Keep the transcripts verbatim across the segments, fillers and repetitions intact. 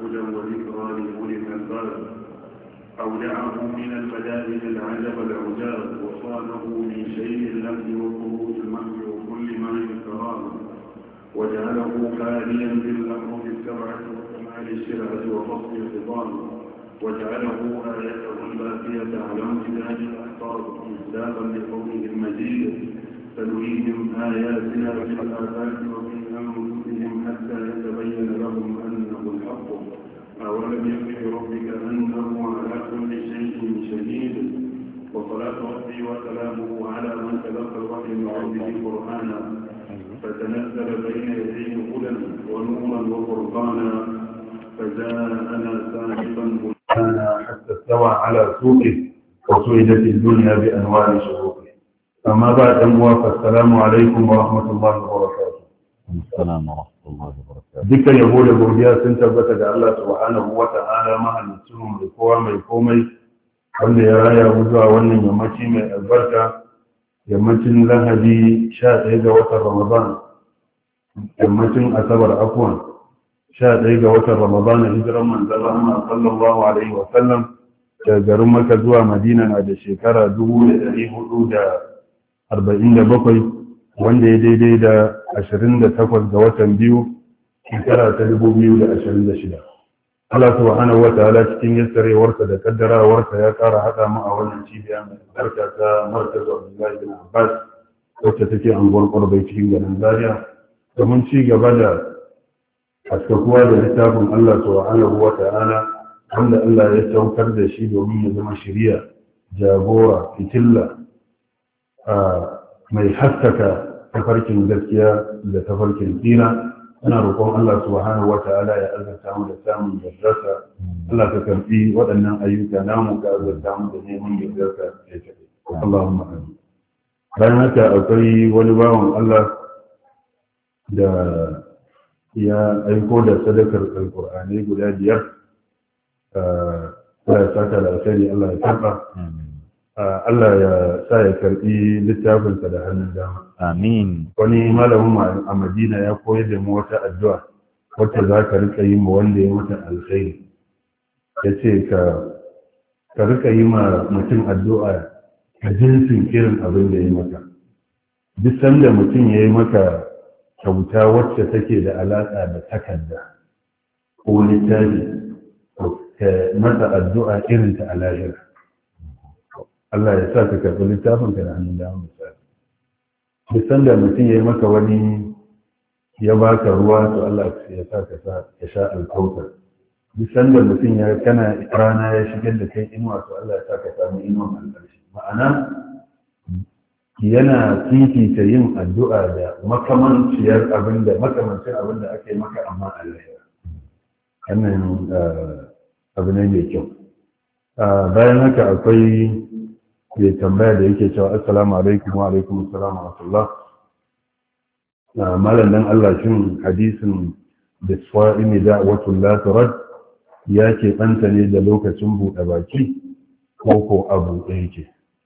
هدى وذكرى لأولي الألباب. أودعه من البدائل العجب العجاب، وصانه من شيء اللهو وخروج المهو وكل ما يكرام، وجعله خاليا بالأمر السبعة وكمال الشرعة وفصل الخطاب، وجعله آيته الباقية على امتداد الأحقاب مصداقا لقوله المجيد: سنريهم آياتنا في الآفاق وفي أنفسهم حتى يتبين لهم أنه الحق. أولم يكن بربك أنه على كل شيء شهيد. وصلاة ربي وسلامه على من تلقى الوحي من ربه قرآنا، فتنزل بين يديه هدى ونورا وفرقانا، فجاءنا ساحقا بلدانا حتى استوى على سوقه وسعدت الدنيا بأنوار شروقه. أما بعد، فالسلام عليكم ورحمة الله وبركاته. السلام ورحمة الله وبركاته. dukkan yabo da godiya sun tabbata ga Allah subhanahu wa ta'ala, mahalicin mai kowa mai komai, wanda ya raya mu zuwa wannan yammaci mai albarka, yammacin Lahadi sha ɗaya ga watan Ramadan, yammacin Asabar afwan sha ɗaya ga watan Ramadan, hijiran manzon Allah sallallahu alaihi wa sallam daga garin Makka zuwa Madina na da shekara dubu da ɗari hudu da arba'in da bakwai, wanda ya daidai da ashirin da takwas ga watan biyu shekara ta dubu biyu da ashirin da shida. Allah subhanahu wa ta'ala cikin yassarewarsa da kaddarawarsa ya kara haɗa mu a wannan cibiya mai albarka ta Markaz Abdullahi bin Abbas, wacce take anguwar Ƙwarbai cikin garin Zaria, domin ci gaba da haskakuwa da littafin Allah subhanahu wa ta'ala, wanda Allah ya saukar da shi domin ya zama shiriya, jagora, fitilla mai haskaka tafarkin gaskiya da tafarkin tsira. Ana roƙon Allah subhanahu wata'ala ya azurta mu da samun yardarsa. Allah ka karɓi waɗannan ayyuka namu, ka azurta mu da neman yardarsa ya kaɗe. Allahumma amin. Bayan haka akwai wani bawan Allah da ya aiko da sadakar alƙur'ani guda biyar. Allah ya saka da alkhairi, Allah ya karɓa. Allah ya sa ya karɓi littafinsa da hannun dama. Amin. Wani malamin a Madina ya koyar da mu wata addu'a wacce za ka rika yi ma wanda ya mata alkhairi. Ya ce ka rika yi ma mutum addu'a a jinsin irin abin da ya maka. Duk sanda mutum ya yi maka kyauta wacce take da alaƙa da takarda ko littafi, ka masa addu'a irin ta a lahira. Allah ya sa ka karɓi littafinka da hannun dama misali. Duk sanda mutum ya yi maka wani ya baka ruwa, to Allah ya sa ka ya sha alkautar. Duk sanda mutum ya kana rana ya shigar da kai inuwa, to Allah ya sa ka samu inuwan alƙarshi. Ma'ana yana fifita yin addu'a da makamanciyar abin da makamancin abin da aka yi maka amma a lahira. Wannan abu ne mai kyau. Bayan haka akwai ya tambaya da yake cewa assalamu alaikum wa alaikum assalam wa rahmatullah. Malam dan Allah, shin hadisin da swa'imi da'watul la turad ya ke banta ne da lokacin buɗe baki ko ko abu ɗaya yake?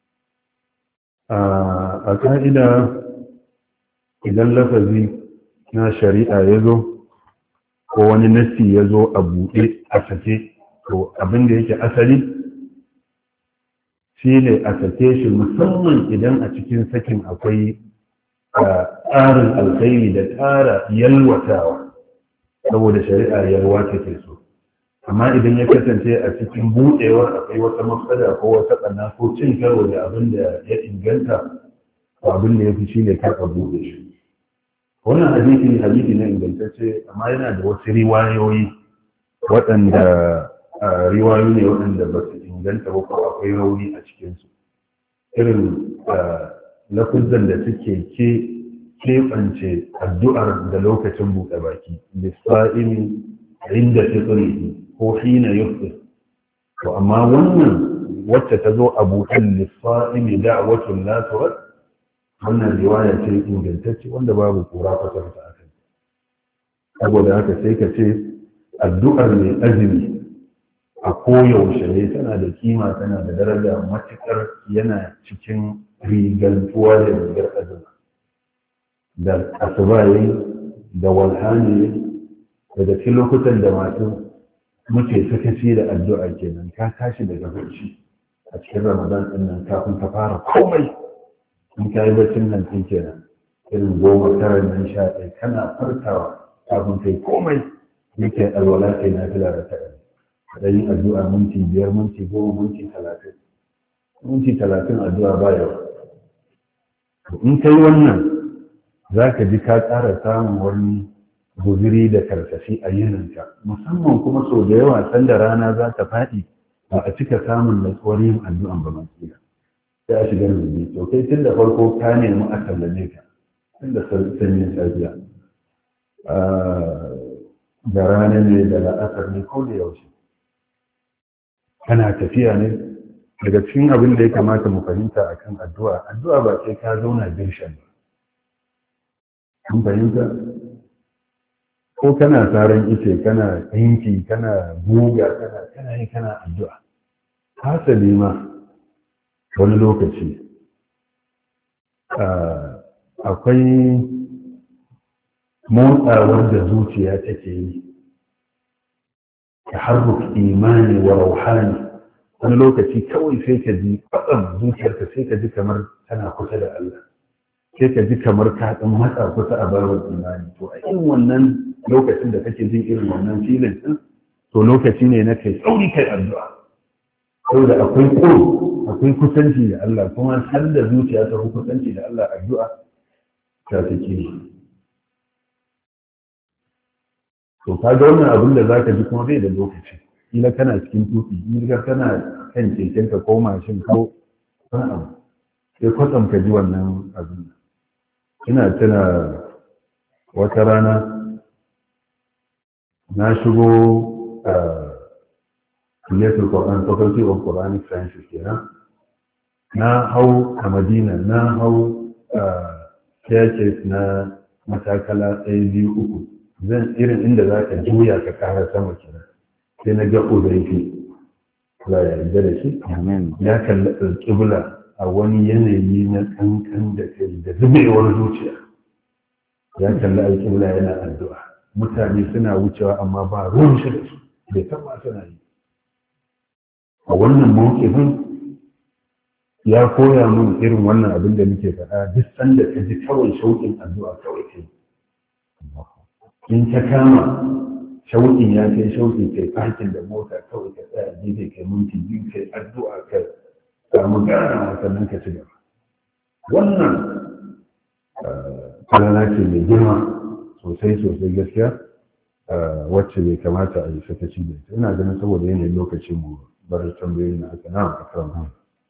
A ka'ida idan lafazi na shari'a ya zo ko wani nassi ya zo a buɗe a sake, to abin da yake asali shi ne a sake shi, musamman idan a cikin sakin akwai tsarin alkhairi da tsara yalwatawa, saboda shari'a yalwa take so. Amma idan ya kasance a cikin buɗewar akwai wata mafsada ko wata tsana ko cin karo da abin da ya inganta, ko abin da ya fi shi ne kar a buɗe shi. Wannan hadisi hadisi na ingantacce, amma yana da wasu riwayoyi waɗanda riwayoyi ne waɗanda ba su inganta ba ko akwai rauni a cikinsu, irin lafuzan da suke keɓance addu'ar da lokacin buɗe baki, lissa'imi inda fitrihi ko hina yuftir. To amma wannan wacce ta zo a buɗen lissa'imi da'watul la turad, wannan riwaya ce ingantacce wanda babu kura kwatanta a kai. Saboda haka sai ka ce addu'ar mai azumi a koyaushe ne tana da kima, tana da daraja matuƙar yana cikin rigantuwa da rigar azumi. Da asuba yayi, da walhani, daga cikin lokutan da masu muke sakaci da addu'a kenan. Ka tashi daga barci a cikin Ramadan ɗin nan kafin ka fara komai, in ka yi barcin nan tun kenan irin goma tara nan sha ɗaya kana farkawa kafin kai komai yake alwala kai na fila da taɗa da yin addu'a minti biyar minti goma minti talatin minti talatin addu'a ba yau. In kai wannan za ka ji ka ƙara samun wani guziri da karsashi a yininka, musamman kuma sau da yawa sanda rana za ta faɗi ba a cika samun natsuwar yin addu'an ba masu sai a shigar rubi. To kai tun da farko ka nemi a sallame ka tun da sanyin safiya da rana ne da la'asar ne ko da yaushe kana tafiya ne. Daga cikin abin da ya kamata mu fahimta a kan addu'a, addu'a ba sai ka zauna dirshan ba. Kun fahimta? Ko kana tsaron ice, kana ɗinki, kana guga, kana kana yi kana addu'a. Hasali ma wani lokaci akwai motsawar da zuciya take yi, taharruk imani wa rauhani. Wani lokaci kawai sai ka ji kwatsam zuciyarka sai ka ji kamar tana kusa da Allah, sai ka ji kamar ka ɗan matsa kusa a babar imani. To a irin wannan lokacin da kake jin irin wannan filin ɗin, to lokaci ne na kai tsauri kai addu'a. Saboda akwai ƙuro, akwai kusanci da Allah, kuma har da zuciya ta kusanci da Allah addu'a ta take shi. To ka ga wannan abin da za ka ji kuma bai da lokaci. Kila kana cikin tuki, kila kana kan kekenka ko mashin ko wani abu, sai kwatsam ka ji wannan abin. Ina tuna wata rana na shigo a Kuliyatul Quran, Faculty of Quranic Sciences kenan. Na hau a Madina, na hau staircase na matakala ɗaya biyu uku. Zan irin inda za ka juya ka ƙara sama kenan. Sai na ga Uzaifi, Allah ya yarda da shi, ya kalli alƙibla a wani yanayi na kankan da kai da zubewar zuciya. Ya kalli alƙibla yana addu'a. Mutane suna wucewa amma ba ruwan shi da su, bai san ma suna yi. A wannan mawqifin ya koya min irin wannan abin da muke faɗa, duk sanda ka ji kawai shauƙin addu'a kawai kai. In ta kama shauƙin ya kai shauƙi kai fakin da mota kawai ka tsaya gefe kai minti biyu kai addu'a ka samu gana sannan ka ci gaba. Wannan falala ce mai girma sosai sosai gaskiya, wacce bai kamata a yi sakaci da ita. Ina ganin saboda yanayin lokaci mu bar tambayoyin na aka na akram.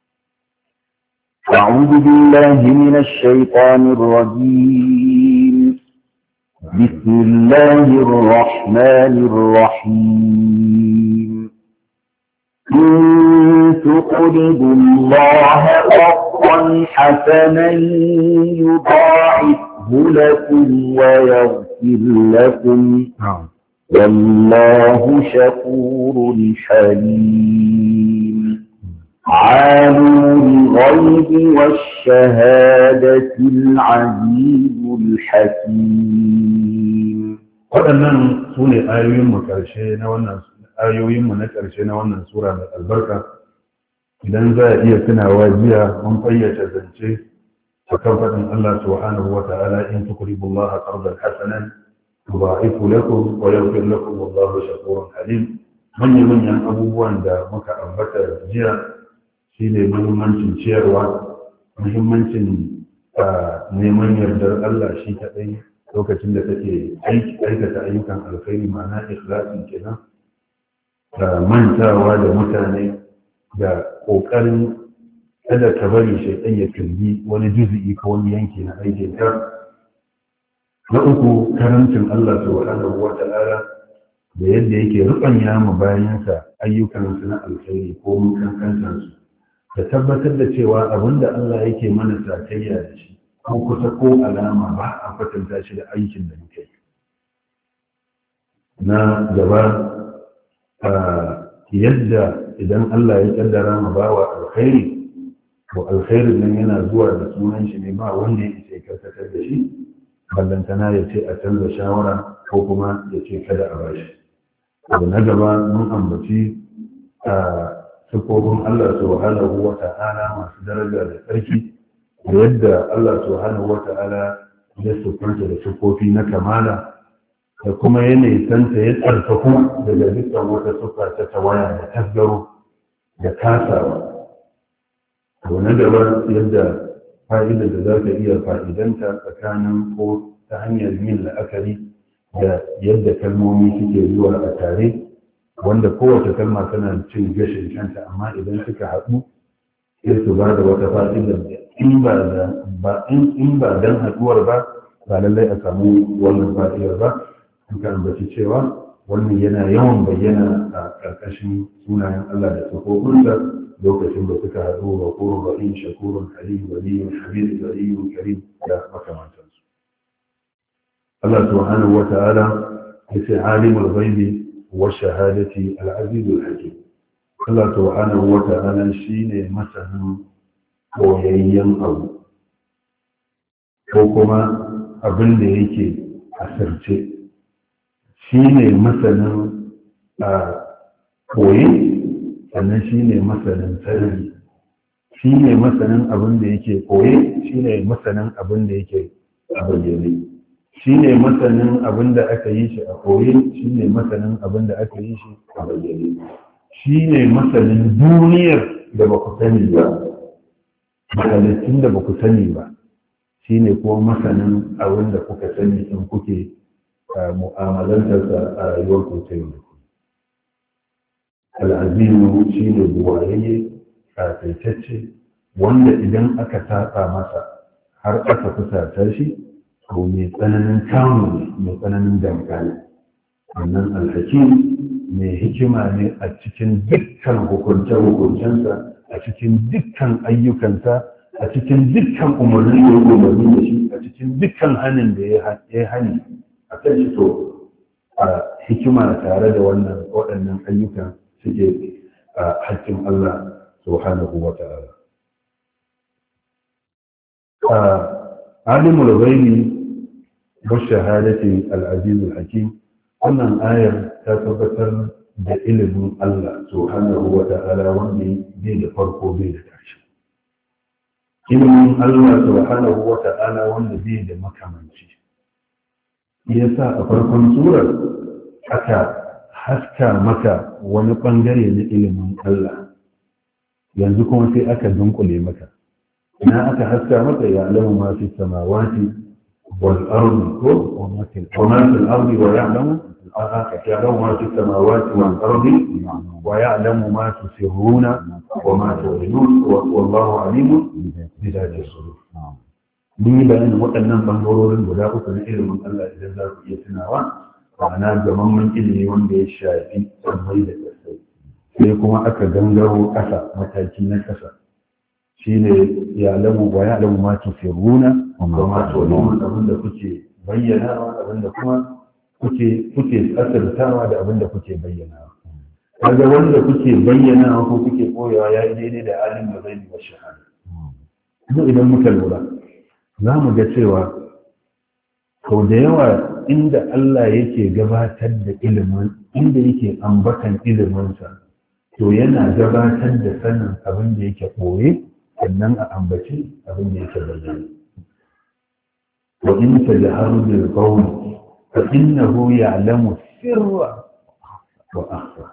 أعوذ بالله من الشيطان الرجيم. بسم الله الرحمن الرحيم. إن تقرضوا الله قرضا حسنا يضاعفه لكم ويغفر لكم والله شكور حليم. عالم الغيب والشهادة العزيز الحكيم. waɗannan su ne ayoyinmu ƙarshe na wannan ayoyinmu na ƙarshe na wannan sura mai albarka. Idan za a iya tunawa jiya mun fayyace zance a kan faɗin Allah subhanahu wa ta'ala in tuqribullaha qardan hasanan yudha'ifu lakum wa yaghfir lakum wallahu shakurun halim. Manyan manyan abubuwan da muka ambata jiya shine muhimmancin ciyarwa, muhimmancin neman yardar Allah shi kaɗai lokacin da kake aikata ayyukan alkhairi, ma'ana ikhlasin kenan, da mantawa da mutane da ƙoƙarin kada ka bari shaitan ya kirgi wani juzi'i ko wani yanki na aikin ka. Na uku, karancin Allah subhanahu wa ta'ala da yadda yake rubanya mu bayansa ayyukansu na alkhairi ko mun kankantansu, da tabbatar da cewa abinda Allah yake mana sakayya da shi ko kusa ko alama ba a kwatanta shi da aikin da muke yi. Na gaba, yadda idan Allah ya kaddara mu bawa alkhairi, to alkhairin nan yana zuwa da sunan shi ne, ba wanda ya ce karkatar da shi, ballantana ya ce a canza shawara ko kuma ya ce kada a bashi. abu na gaba mun ambaci a sifofin Allah subhanahu wa ta'ala masu daraja da tsarki da yadda Allah subhanahu wa ta'ala ya siffanta da sifofi na kamala da kuma yanayi santa ya tsarkaku daga dukkan wata siffa ta tawaya da tasgaro da kasawa. abu na gaba yadda fa'idar da za ka iya fa'idanta tsakanin ko ta hanyar yin la'akari da yadda kalmomi suke zuwa a tare, wanda kowace kalma tana cin gashin kanta, amma idan suka haɗu sai su ba da wata fa'idar da in ba da in ba dan haɗuwar ba ba lallai a samu wannan fa'idar ba. an ka ambaci cewa wannan yana yawan bayyana a ƙarƙashin sunayen Allah da sifofinsa lokacin da suka haɗu wa kurun rahim shakurun halim waliyun habib waliyun karim da makamantansu. Allah subhanahu wa ta'ala ya ce alimul ghaibi wa shahadati al-azizul hakim. Allah subhanahu wa ta'ala shine masanin koyayyen abu ko kuma abin da yake asirce, shine masanin a koyi sannan shine masanin sarari, shine masanin abin da yake koyi, shine masanin abin da yake a bayyane, shi ne masanin abin da aka yi shi a koye, shi ne masanin abin da aka yi shi a bayyane, shi ne masanin duniyar da ba ku sani ba, mahalittun da ba ku sani ba, shi ne kuma masanin abin da kuka sani in kuke mu'amalantarsa a rayuwar ku ta yau. Al'azimu shi ne buwayayye, ƙasaitacce, wanda idan aka saba masa har aka fusata shi, ko mai tsananin kamu ne, mai tsananin damka ne. Wannan alhakim mai hikima ne a cikin dukkan hukunce-hukuncensa, a cikin dukkan ayyukansa, a cikin dukkan umarnin da ya umarni da shi, a cikin dukkan hannun da ya hani a kan shi. To a hikima tare da wannan waɗannan ayyukan suke a haƙƙin Allah subhanahu wa ta'ala. Alimul ghaibi washahadati al-azizul hakim, wannan ayar ta tabbatar da ilimin Allah subhanahu wa ta'ala wanda bai da farko bai da ƙarshe. Ilimin Allah subhanahu wa ta'ala wanda bai da makamanci. Yasa a farkon surar aka haska maka wani bangare na ilimin Allah, yanzu kuma sai aka dunkule maka. Ina aka haska maka ya alamu ma fi samawati والأرض وما في الأرض ويعلم يعلم ما في السماوات والأرض ويعلم ما تسرون وما تعلنون والله عليم بذات الصدور. ni bayanin waɗannan ɓangarorin guda uku na ilimin Allah idan za ku iya tunawa, ma'ana gamamman ilimi wanda ya shafi sammai da ƙasai, sai kuma aka gangaro ƙasa mataki na ƙasa. shi ne ya alamu wa ya alamu ma tufiruna wa ma tu'linun, abin da kuke bayyanawa, abin da kuma kuke kuke asirtawa da abin da kuke bayyanawa. Kaga wanda kuke bayyanawa ko kuke koyawa ya yi daidai da alim da zai wa shahada. Kuma idan muka lura za mu ga cewa sau da yawa inda Allah yake gabatar da ilimin, inda yake ambatan iliminsa, to yana gabatar da sanin abin da yake ɓoye sannan a ambaci abin da yake bayyana. Wa in tajharu bil qawli fa innahu ya'lamu sirra wa akhfa.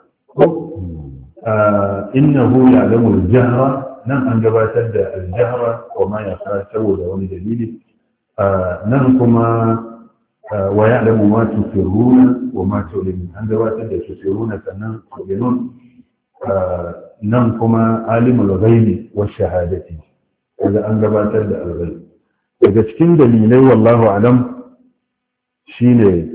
Innahu ya'lamu al-jahra, nan an gabatar da al-jahra wa ma yakhfa saboda wani dalili. Nan kuma wa ya'lamu ma tusirruna wa ma tu'linun, an gabatar da tusirruna sannan tu'linun. nan kuma alimul ghaibi wa shahadati, kaga an gabatar da al-ghaib. Daga cikin dalilai wallahu alam shine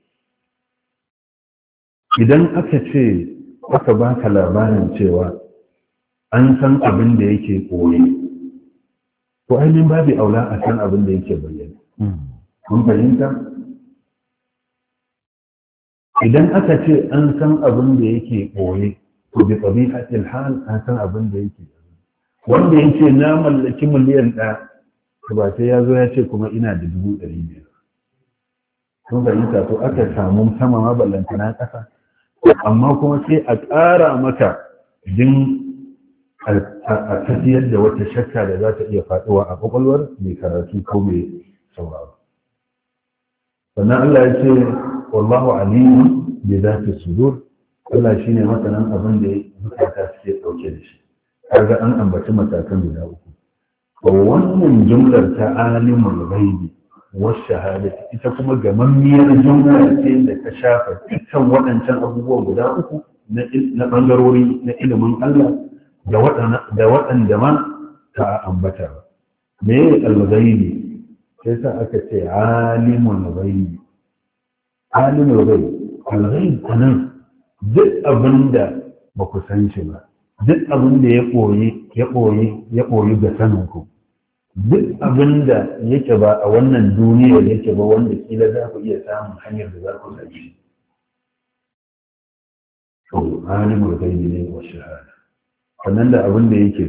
idan aka ce aka baka labarin cewa an san abin da yake koyi, to ainihin babu aula a san abin da yake bayyana. Kun fahimta? Idan aka ce an san abin da yake koyi, to bi tabi'atil hal an san abin da yake. Wanda yake na mallaki miliyan ɗaya, to ba sai ya zo ya ce kuma ina da dubu ɗari biyar. Kun fahimta? To aka samu sama ma ballantana ƙasa, amma kuma sai a ƙara maka din a tafiyar da wata shakka da za ta iya faɗuwa a ƙwaƙwalwar mai karatu ko mai sauraro. Sannan Allah ya ce wallahu alimun bi zati sudur, Allah shine masanan abin da zukata suke ɗauke da shi. Kaga an ambaci matakan guda uku. To wannan jumlar ta alimul ghaibi was shahadati ita kuma gamammiyar jumla ce da ta shafa dukkan waɗancan abubuwa guda uku na ɓangarori na ilimin Allah da waɗanda ma ta ambata ba. Me ya al-ghaibi? Sai sa aka ce alimul ghaibi. Alimul ghaibi, al-ghaib anan duk abinda ba ku san shi ba, duk abinda ya koyi ya koyi ya koyi ga sanin ku, duk abinda yake ba a wannan duniyar yake ba wanda kila za ku iya samun hanyar da za ku san shi. To alimul ghaibi ne wa shahada. Sannan da abin da yake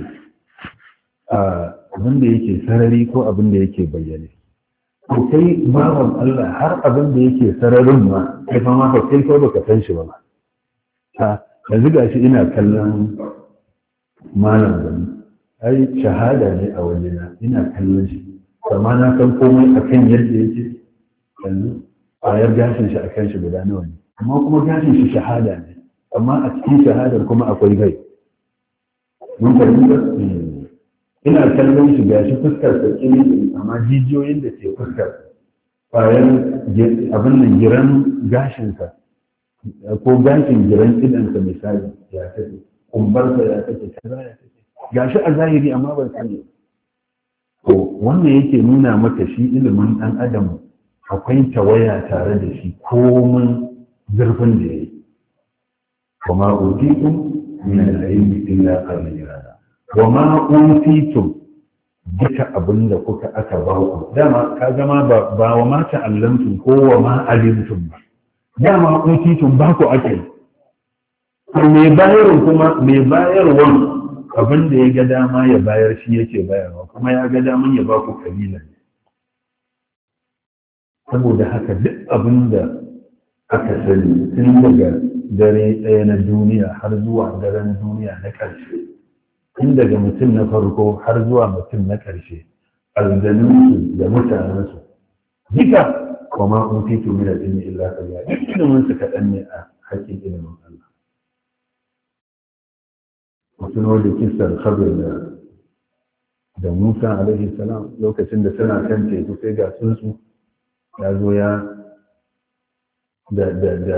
abin da yake sarari ko abin da yake bayyane. To kai bawan Allah har abin da yake sararin ma kai fa ma kai ko baka san shi ba. Ha yanzu gashi ina kallon malam gani. Ai shahada ne a wajena ina kallon shi. Amma na san komai akan yadda yake yanzu ayar gashin shi akan shi guda nawa ne. Amma kuma gashin shi shahada ne. Amma a cikin shahadar kuma akwai gai. Mun fahimta? Ina kallon shi gashi fuskar sa kiri amma jijiyoyin da ke fuskar bayan abin nan giran gashinsa ko gashin giran idansa misali ya take kumbarsa ya take kaza ya take gashi a zahiri amma ban sani. To wannan yake nuna maka shi ilimin dan adam akwai tawaya tare da shi komun zurfin da yayi. Kuma utitum min al-ilmi illa qalila wa ma utitum duka abin da kuka aka ba ku dama ka zama ba wa ma ta'allamtum ko wa ma alimtum ba dama utitum ba ku ake to me bayarwa kuma me bayarwa abin da ya ga dama ya bayar shi yake bayarwa kuma ya ga daman ya ba ku kalila saboda haka duk abin da aka sani tun daga dare ɗaya na duniya har zuwa daren duniya na ƙarshe tun daga mutum na farko har zuwa mutum na ƙarshe aljanunsu da mutanensu duka kuma un fito min al-ilmi illa qalila duk ilimin su kaɗan ne a haƙƙin ilimin Allah. Mutum da kisar Khadir da da Musa alaihi salam lokacin da suna kan teku sai ga tsuntsu ya zo ya da da da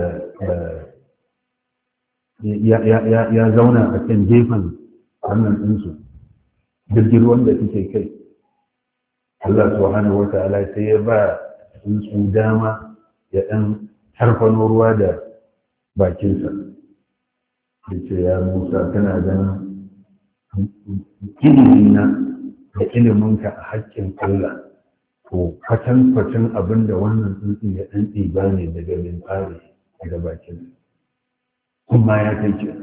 ya zauna a kan gefen wannan ɗinsu jirgin ruwan da suke kai. Allah subhanahu wa ta'ala sai ya ba tsuntsu dama ya ɗan harfano ruwa da bakinsa. Ya ce ya Musa kana ganin ilimina da iliminka a haƙƙin Allah to kwatankwacin abin da wannan tsuntsun ya ɗan ɗiba ne daga min tsari daga bakinsa. Kuma ya kai ke.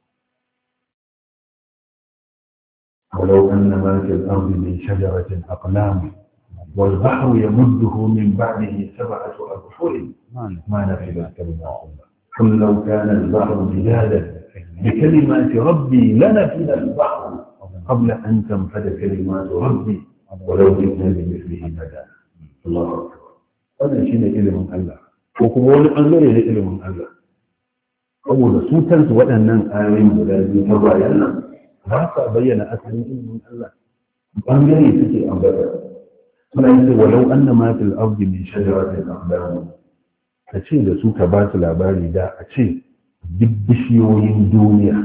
ولو أن ما في الأرض من شجرة أقلام والبحر يمده من بعده سبعة أبحر ما نفذت كلمات الله قل لو كان البحر مدادا بكلمات ربي لنفذ البحر قبل أن تنفذ كلمات ربي ولو جئنا بمثله مددا الله أكبر. هذا شيء علم الله وكمان أنظر إلى علم الله أول سوتنس وأنن آمين بلادي تباينا ba sa bayyana asalin ilimin Allah bangare suke ambata suna yi walau anna ma fil ardi min shajaratin aqlam ka ce da su ka ba su labari da a ce duk bishiyoyin duniya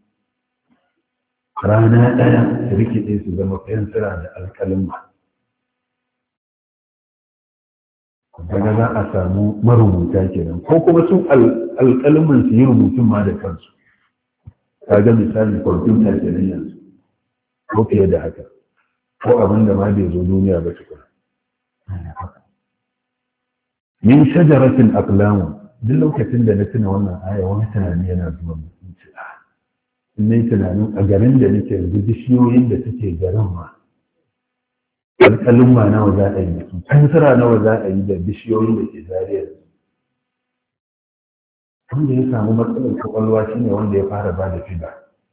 rana ɗaya su rikide su zama fensira da alƙalin daga za a samu marubuta kenan ko kuma sun alƙalimin su yi rubutun ma da kansu. Kaga misali kwamfuta ke nan yanzu ko fiye da haka ko abin da ma bai zo duniya ba tukuna. Min shajaratin aqlamu duk lokacin da na tuna wannan aya wani tunani yana zuwa mutum ce a in nayi tunanin a garin da nake yanzu bishiyoyin da suke garin ma alƙalin ma nawa za a yi su kansira nawa za a yi da bishiyoyin da ke zariya wanda ya samu matsalar kwakwalwa shine wanda ya fara ba da fida,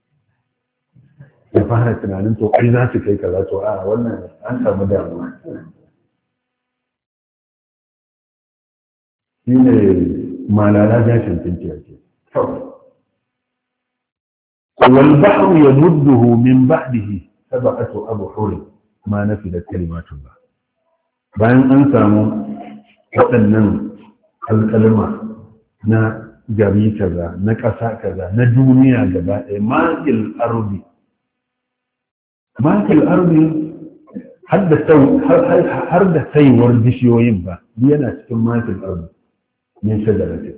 ya fara tunanin to kai za su kai kaza, to a wannan an samu damuwa. Shi ne malala jashin tunkiya ce. Wal bahru yamudduhu min ba'dihi sab'atu abhur ma nafidat kalimatullah. Bayan an samu waɗannan alƙalma na gari kaza, na ƙasa kaza, na duniya gaba ɗaya, makil ardi makil ardi har da saiwar bishiyoyin ba yana cikin makil ardi min shajarati.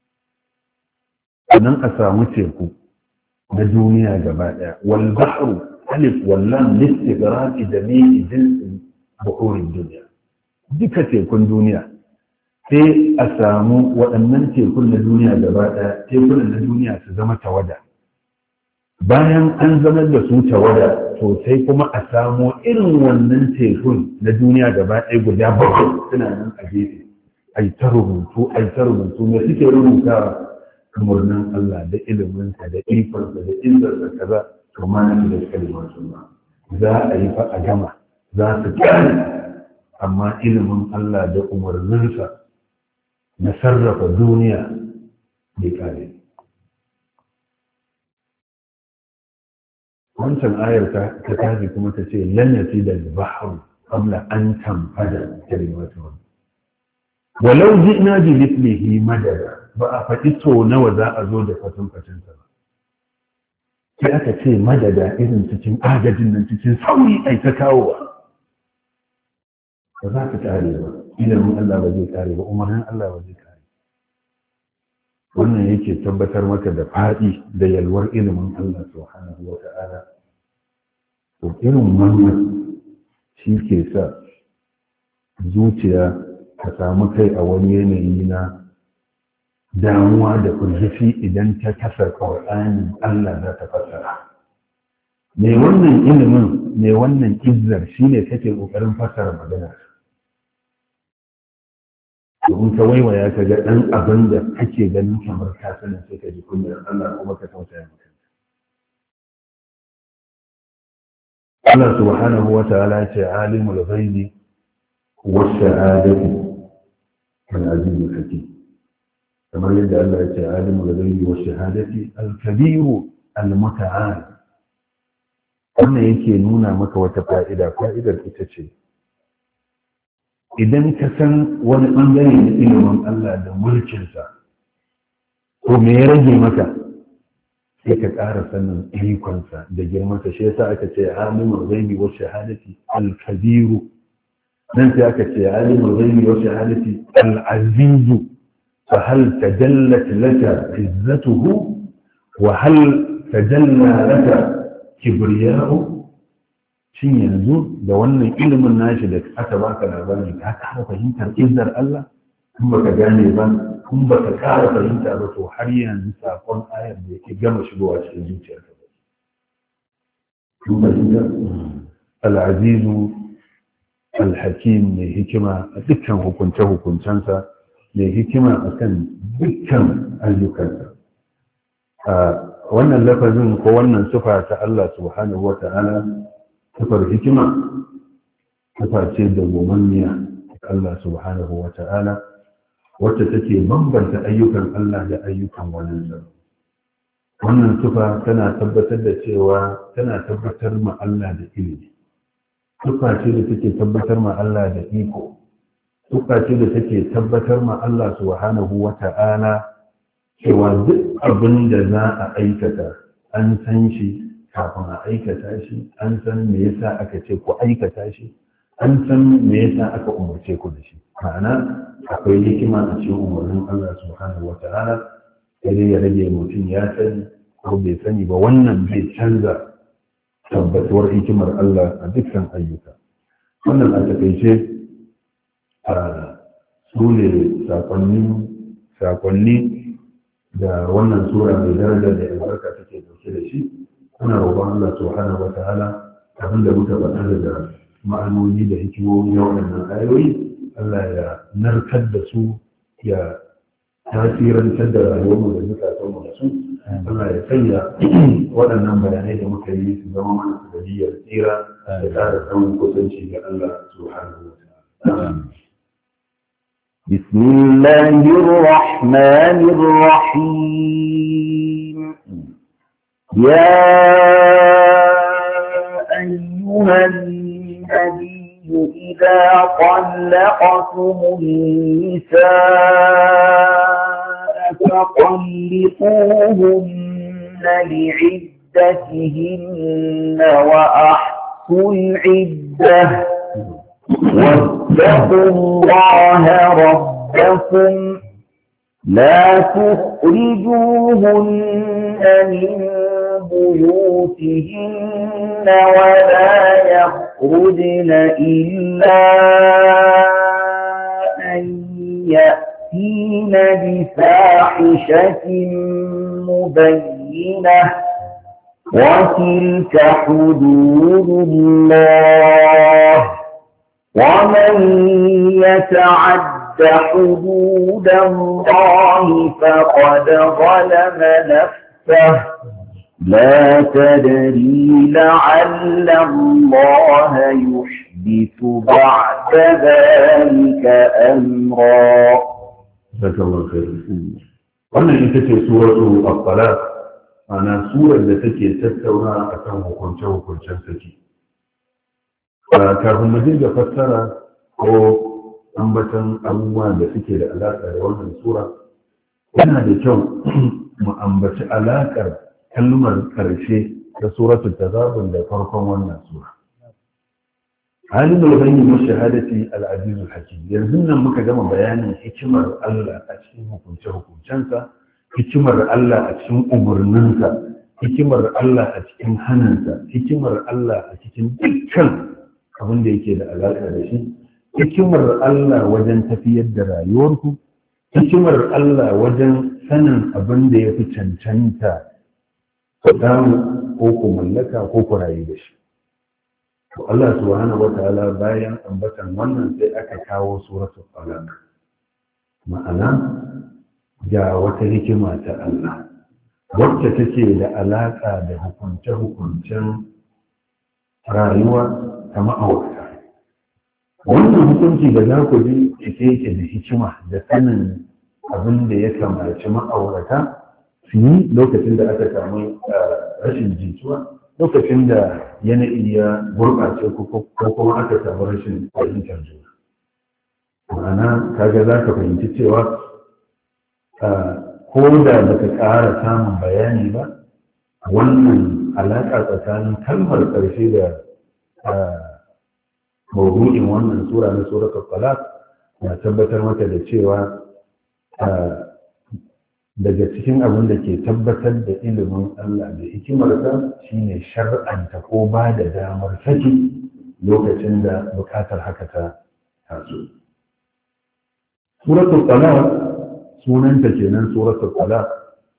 Sannan a samu teku na duniya gaba ɗaya, wal bahru alif wallan listighraqi jami'i jinsin buhurin duniya, duka tekun duniya. Sai a samu waɗannan tekun na duniya gaba ɗaya, tekunan na duniya su zama tawada. Bayan an zama da su tawada, to sai kuma a samu irin wannan tekun na duniya gaba ɗaya guda bakwai suna nan a gefe. Ai ta rubutu, ai ta rubutu, me suke rubutawa? Murnan Allah da iliminsa da ikonsa da izzarsa kaza, to ma na da kalimatun ba. Za a yi fa a gama, za su kare, amma ilimin Allah da umarninsa na sarrafa duniya bai kare. Wancan ayar ta tafi kuma ta ce lannati da bahru qabla an tanfada kalimatu. Walau ji'na bi mithlihi madada, ba a faɗi to nawa za a zo da fatan fatansa ba. Sai aka ce madada irin cikin agajin nan cikin sauri ai ta kawowa. Ba za ka kare ba, ilimin Allah ba zai kare ba, umarnin Allah ba zai kare. Wannan yake tabbatar maka da faɗi da yalwar ilimin Allah subhanahu wa ta'ala. To irin wannan shi ke sa zuciya ta samu kai a wani yanayi na damuwa da kurjifi idan ta kasa Qur'anin Allah za ta fassara. Me wannan ilimin, me wannan izzar shine kake kokarin fassara maganar. In ka waiwaya ka ga ɗan abin da kake ganin kamar ka sanin sai ka ji kunyar Allah kuma ka tausaya maka. Allah subhanahu wa ta'ala ce alimul ghaibi was shahadati al-aziz al-hakim. Kamar yadda Allah ya ce alimul ghaibi was shahadati al-kabir al-muta'al. Wannan yake nuna maka wata fa'ida, fa'idar ita ce idan ka san wani ɓangare na ilimin Allah da mulkinsa, ko me ya rage maka, sai ka ƙara sanin ikonsa da girmansa. Shi yasa aka ce alimul ghaibi wa shahadati al-kabiru, nan sai aka ce alimul ghaibi wa shahadati al-azizu, fa hal tajallat laka izzatuhu wa hal tajalla laka kibriya'u. Shin yanzu da wannan ilimin nashi da aka baka labari ka ƙara fahimtar izzar Allah? In baka gane ba, in baka ƙara fahimta ba, to har yanzu sakon ayar da yake gama shigowa cikin zuciyarka ba. Kun fahimta? Al-Azizu Al-Hakim, mai hikima a dukkan hukunce-hukuncensa, mai hikima a kan dukkan ayyukansa. Wannan lafazin ko wannan sufa ta Allah subhanahu wa ta'ala, sifar hikima, sifa ce da gomanniya Allah subhanahu wa ta'ala, wacce take bambanta ayyukan Allah da ayyukan waninsa. Wannan sifa tana tabbatar da cewa tana tabbatar ma Allah da ilimi. Sifa ce da take tabbatar ma Allah da iko. Sifa ce da take tabbatar ma Allah subhanahu wa ta'ala cewa duk abin da za a aikata an san shi kafin a aikata shi, an san me yasa aka ce ku aikata shi, an san me yasa aka umarce ku da shi. Ma'ana akwai hikima a cikin umarnin Allah subhanahu wa ta'ala, sai dai ya rage mutum ya sani ko bai sani ba. Wannan bai canza tabbatuwar hikimar Allah a dukkan ayyuka. Wannan a takaice a su ne sakonni da wannan sura mai daraja da albarka take dauke da shi. Ana roƙon Allah subhanahu wa ta'ala abin da muka faɗa da ma'anoni da hikimomi na waɗannan ayoyi, Allah ya narkar da su, ya tasirantar da rayuwarmu da zukatanmu da su. Allah ya sanya waɗannan bayanai da muka yi su zama mana sanadiyyar tsira da ƙara samun kusanci ga Allah subhanahu wa ta'ala. بسم الله الرحمن الرحيم يا أيها النبي إذا طلقتم النساء فطلقوهن لعدتهن وأحصوا العدة واتقوا الله ربكم لا تخرجوهن من بيوتهن ولا يخرجن إلا أن يأتين بفاحشة مبينة وتلك حدود الله ومن يتعد حدود الله فقد ظلم نفسه لا تدري لعل الله يحدث بعد ذلك أمرا. جزاك الله خير. wannan ita ce suratu al-talaq, ana surar da take tattauna akan hukunce-hukuncen saki. Kafin mu dinga fassara ko ambatan abubuwan da suke da alaƙa da wannan sura, yana da kyau mu ambaci alaƙar kalmar ƙarshe ta suratul tazabun da farkon wannan sura. Halin da wani yi shahadati al-azizul hakim. Yanzu nan muka gama bayanin hikimar Allah a cikin hukunce-hukuncensa, hikimar Allah a cikin umarninsa, hikimar Allah a cikin hannunsa, hikimar Allah a cikin dukkan abin da yake da alaƙa da shi, hikimar Allah wajen tafiyar da rayuwarku, hikimar Allah wajen sanin abin da ya fi cancanta ku damu ko ku mallaka ko ku rayu da shi. To Allah subhanahu wa ta'ala bayan ambatan wannan sai aka kawo suratul talaq. Ma'ana ga wata hikima ta Allah wacce take da alaƙa da hukunce-hukuncen rayuwa ta ma'aurata. Wannan hukunci da za ku bi cike yake da hikima da sanin abin da ya kamaci ma'aurata su yi lokacin da aka samu rashin jituwa, lokacin da yanayi ya gurɓace ko kuma aka samu rashin fahimtar juna. Ma'ana kaga za ka fahimci cewa ko da baka ƙara samun bayani ba, wannan alaƙa tsakanin kalmar ƙarshe da mawdu'in wannan sura na suratul talaq na tabbatar maka da cewa daga cikin abin da ke tabbatar da ilimin Allah da hikimarsa shine shar'anta ko ba da damar saki lokacin da bukatar haka ta taso. Suratul talaq sunanta kenan suratul talaq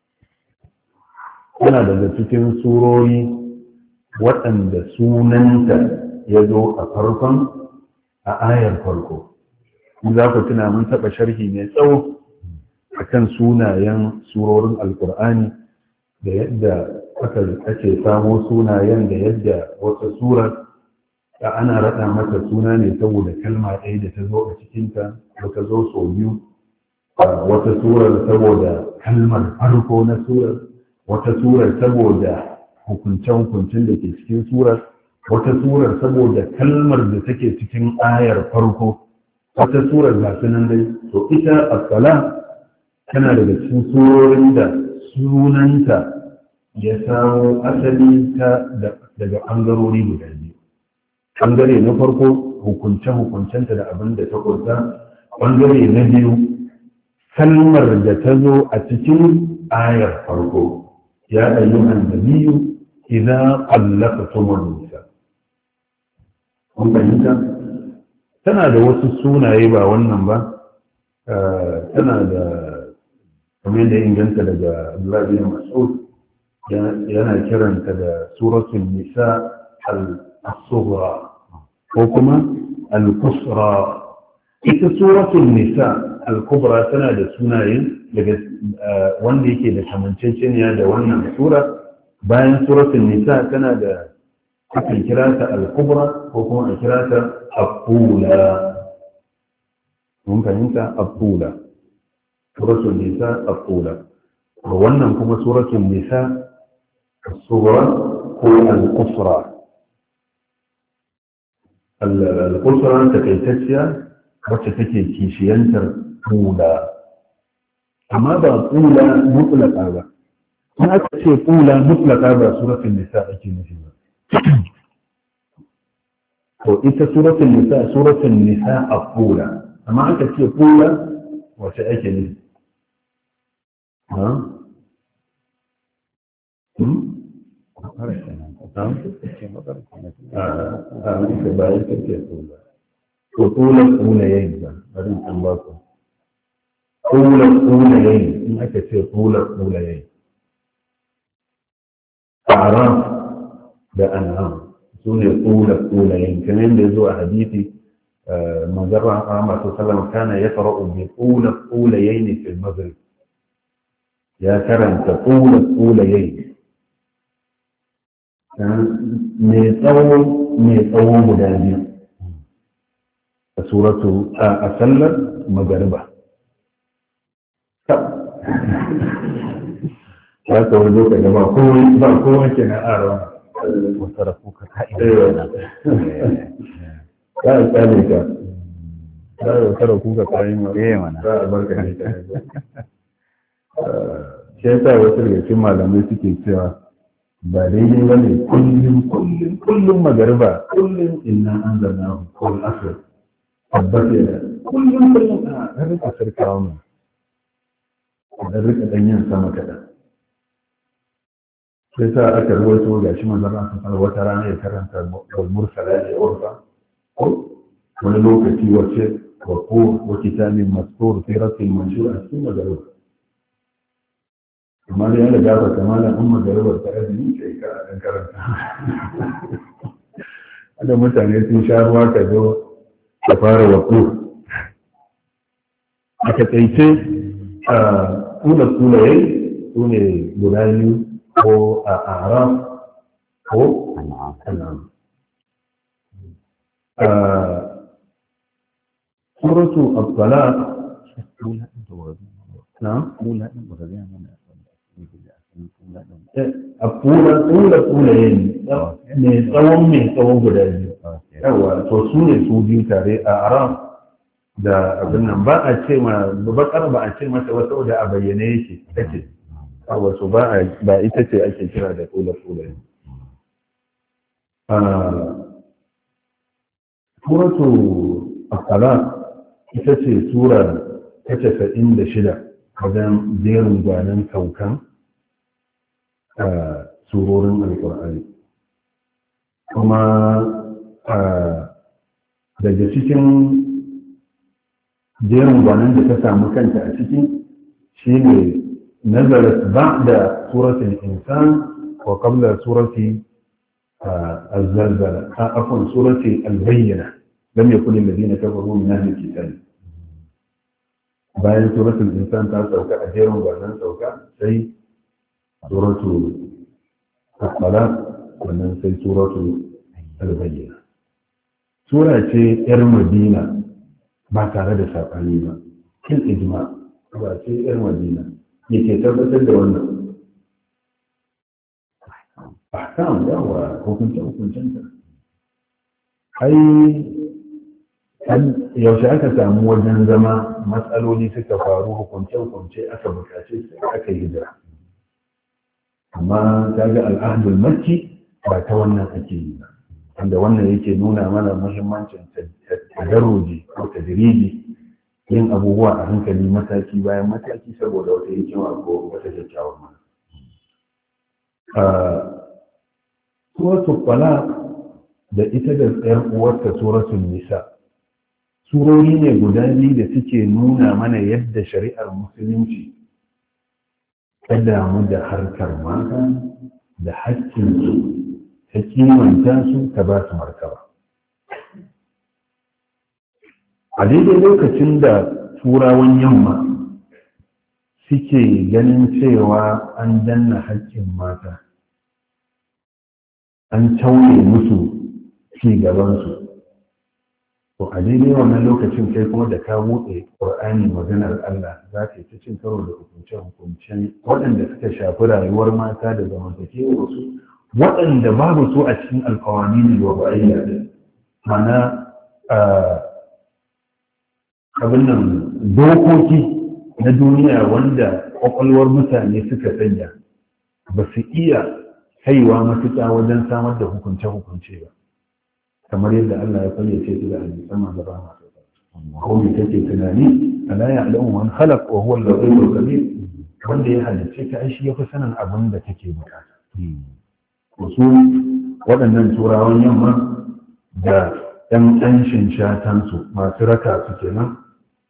yana daga cikin surori waɗanda sunanta ya zo a farkon a ayar farko. In za ku tuna mun taɓa sharhi mai tsawo a kan sunayen surorin alkur'ani da yadda ake samo sunayen da yadda wata sura da ana raɗa mata suna ne saboda kalma ɗaya da ta zo a cikinta, wata zo sau biyu, wata surar saboda kalmar farko na surar, wata surar saboda hukunce-hukuncin da ke cikin surar, wata surar saboda kalmar da take cikin ayar farko, wata surar ga sunan dai. To ita as-sala tana daga cikin surorin da sunanta ya samo asali ta daga ɓangarori guda biyu. Ɓangare na farko hukunce-hukuncenta da abin da ta ƙunsa, ɓangare na biyu kalmar da ta zo a cikin ayar farko, ya ayyuhan nabiyyu idza qallaqtumun nisa. Kun fahimta? Tana da wasu sunaye ba wannan ba, tana da kamar da inganta daga Abdullah bin Mas'ud yana kiranta da suratul nisa al-sughra ko kuma al-qusra. Ita suratul nisa al-kubra tana da sunaye daga wanda yake da kamanceceniya da wannan sura. Bayan suratul nisa tana da akan kira ta al-kubra ko kuma a kira ta al-ula. mun fahimta al-ula, suratul nisa al-ula. wannan kuma suratul nisa as-sughra ko al-qusra. al-qusra takaitacciya wacce take kishiyantar ula, amma ba ula mutlaka ba. in aka ce ula mutlaka ba suratul nisa ake nufi ba. to ita suratul nisa suratul nisa al-ula, amma aka ce ula wacce ake nufi? ha hmm وطول الأوليين بعدين أنباكم طول الأوليين إن أكثر طول الأوليين أعراف بأنعام سوني طول الأوليين كمان بيزوء حديثي مجرى محمد صلى الله عليه وسلم كان يقرأ بطول الأوليين في المغرب. يا كرم طول الأوليين mai tsawon mai tsawon guda biyu a suratu a sallar magariba. ya tsawon lokaci ba kowa ba kowa ke na arawa wata rafuka ka'ida za a tsale ka za a wata rafuka kayan mana za a barka ne ta shi yasa wasu daga cikin malamai suke cewa ba daidai ba ne kullum kullum kullum magariba kullum inna an zana kowal asir tabbata da kullum kullum a ɗan rika sarkawa mu ɗan rika ɗanyen sama kaɗan. sai sa aka ruwaito ga shi manzan an san wata rana ya karanta walmursala ya urfa ko wani lokaci wace wa ko wa kitabin mastur fi rasul manshur a cikin magariba. amma da yana gaba kamalan an magaribar ta azumi sai ka ɗan karanta. da mutane sun sha ruwa ka zo ka fara waƙo. a taƙaice a tula tulaye su ne guda biyu ko a araf ko an'am. suratu at-talaq na a kula tsula tsula yin mai tsawon mai tsawon guda biyu. yawa to su ne su biyu tare a aram da abin nan ba a ce ma bakar ba a ce mata wata da a bayyane yake take wato ba ba ita ce ake kira da tsula tsula yin. suratu al-talaq ita ce sura ta casa'in da shida wajen jerin gwanon saukan surorin alƙur'ani. kuma daga cikin jerin gwanon da ta samu kanta a ciki shi ne nazarat ba da suratul insan wa qabla surati az-zalzala afwan surati al-bayyina lam yakun alladhina kafaru min ahli al-kitab. bayan suratul insan ta sauka a jerin gwanon sauka sai suratu al-talaq wannan sai suratu al-bayyina. sura ce yar madina ba tare da sabani ba kin ijma ba ce yar madina yake tabbatar da wannan ahkam yawa hukunce hukuncen ta. ai yaushe aka samu wajen zama matsaloli suka faru hukunce hukunce aka bukace sai aka yi hijira. amma ta ga al'adul makki ba ta wannan ake yi ba, wanda wannan yake nuna mana muhimmancin tadarruji ko tadriji, yin abubuwa a hankali mataki bayan mataki saboda wata hikima ko wata kyakkyawar mana. Suratul Talaq da ita da tsayar uwarta suratul Nisa surori ne guda biyu da suke nuna mana yadda shari'ar musulunci ta damu da harkar mata da haƙƙinsu, ta kimanta su, ta ba su martaba. A daidai lokacin da turawan yamma suke ganin cewa an danna haƙƙin mata, an tauye musu ci gabansu. To a daidai wannan lokacin kai kuma da ka buɗe ƙur'ani maganar Allah za ka yi ta cin karo da hukunce-hukuncen waɗanda suka shafi rayuwar mata da zamantakewar su, waɗanda babu su a cikin alkawani ne wa ba'ayya, mana abin nan dokoki na duniya wanda ƙwaƙwalwar mutane suka sanya ba su iya kaiwa matuƙa wajen samar da hukunce-hukunce ba. kamar yadda Allah ya fayyace su da hadisan manzo ba masu ko me take tunani ala ya'lamu man khalaq wa huwa al-latiful khabir, wanda ya halicce ka ai shi yafi sanin abin da take bukata. Su waɗannan turawan yamma da ɗan ƙanshin shatansu masu raka su kenan,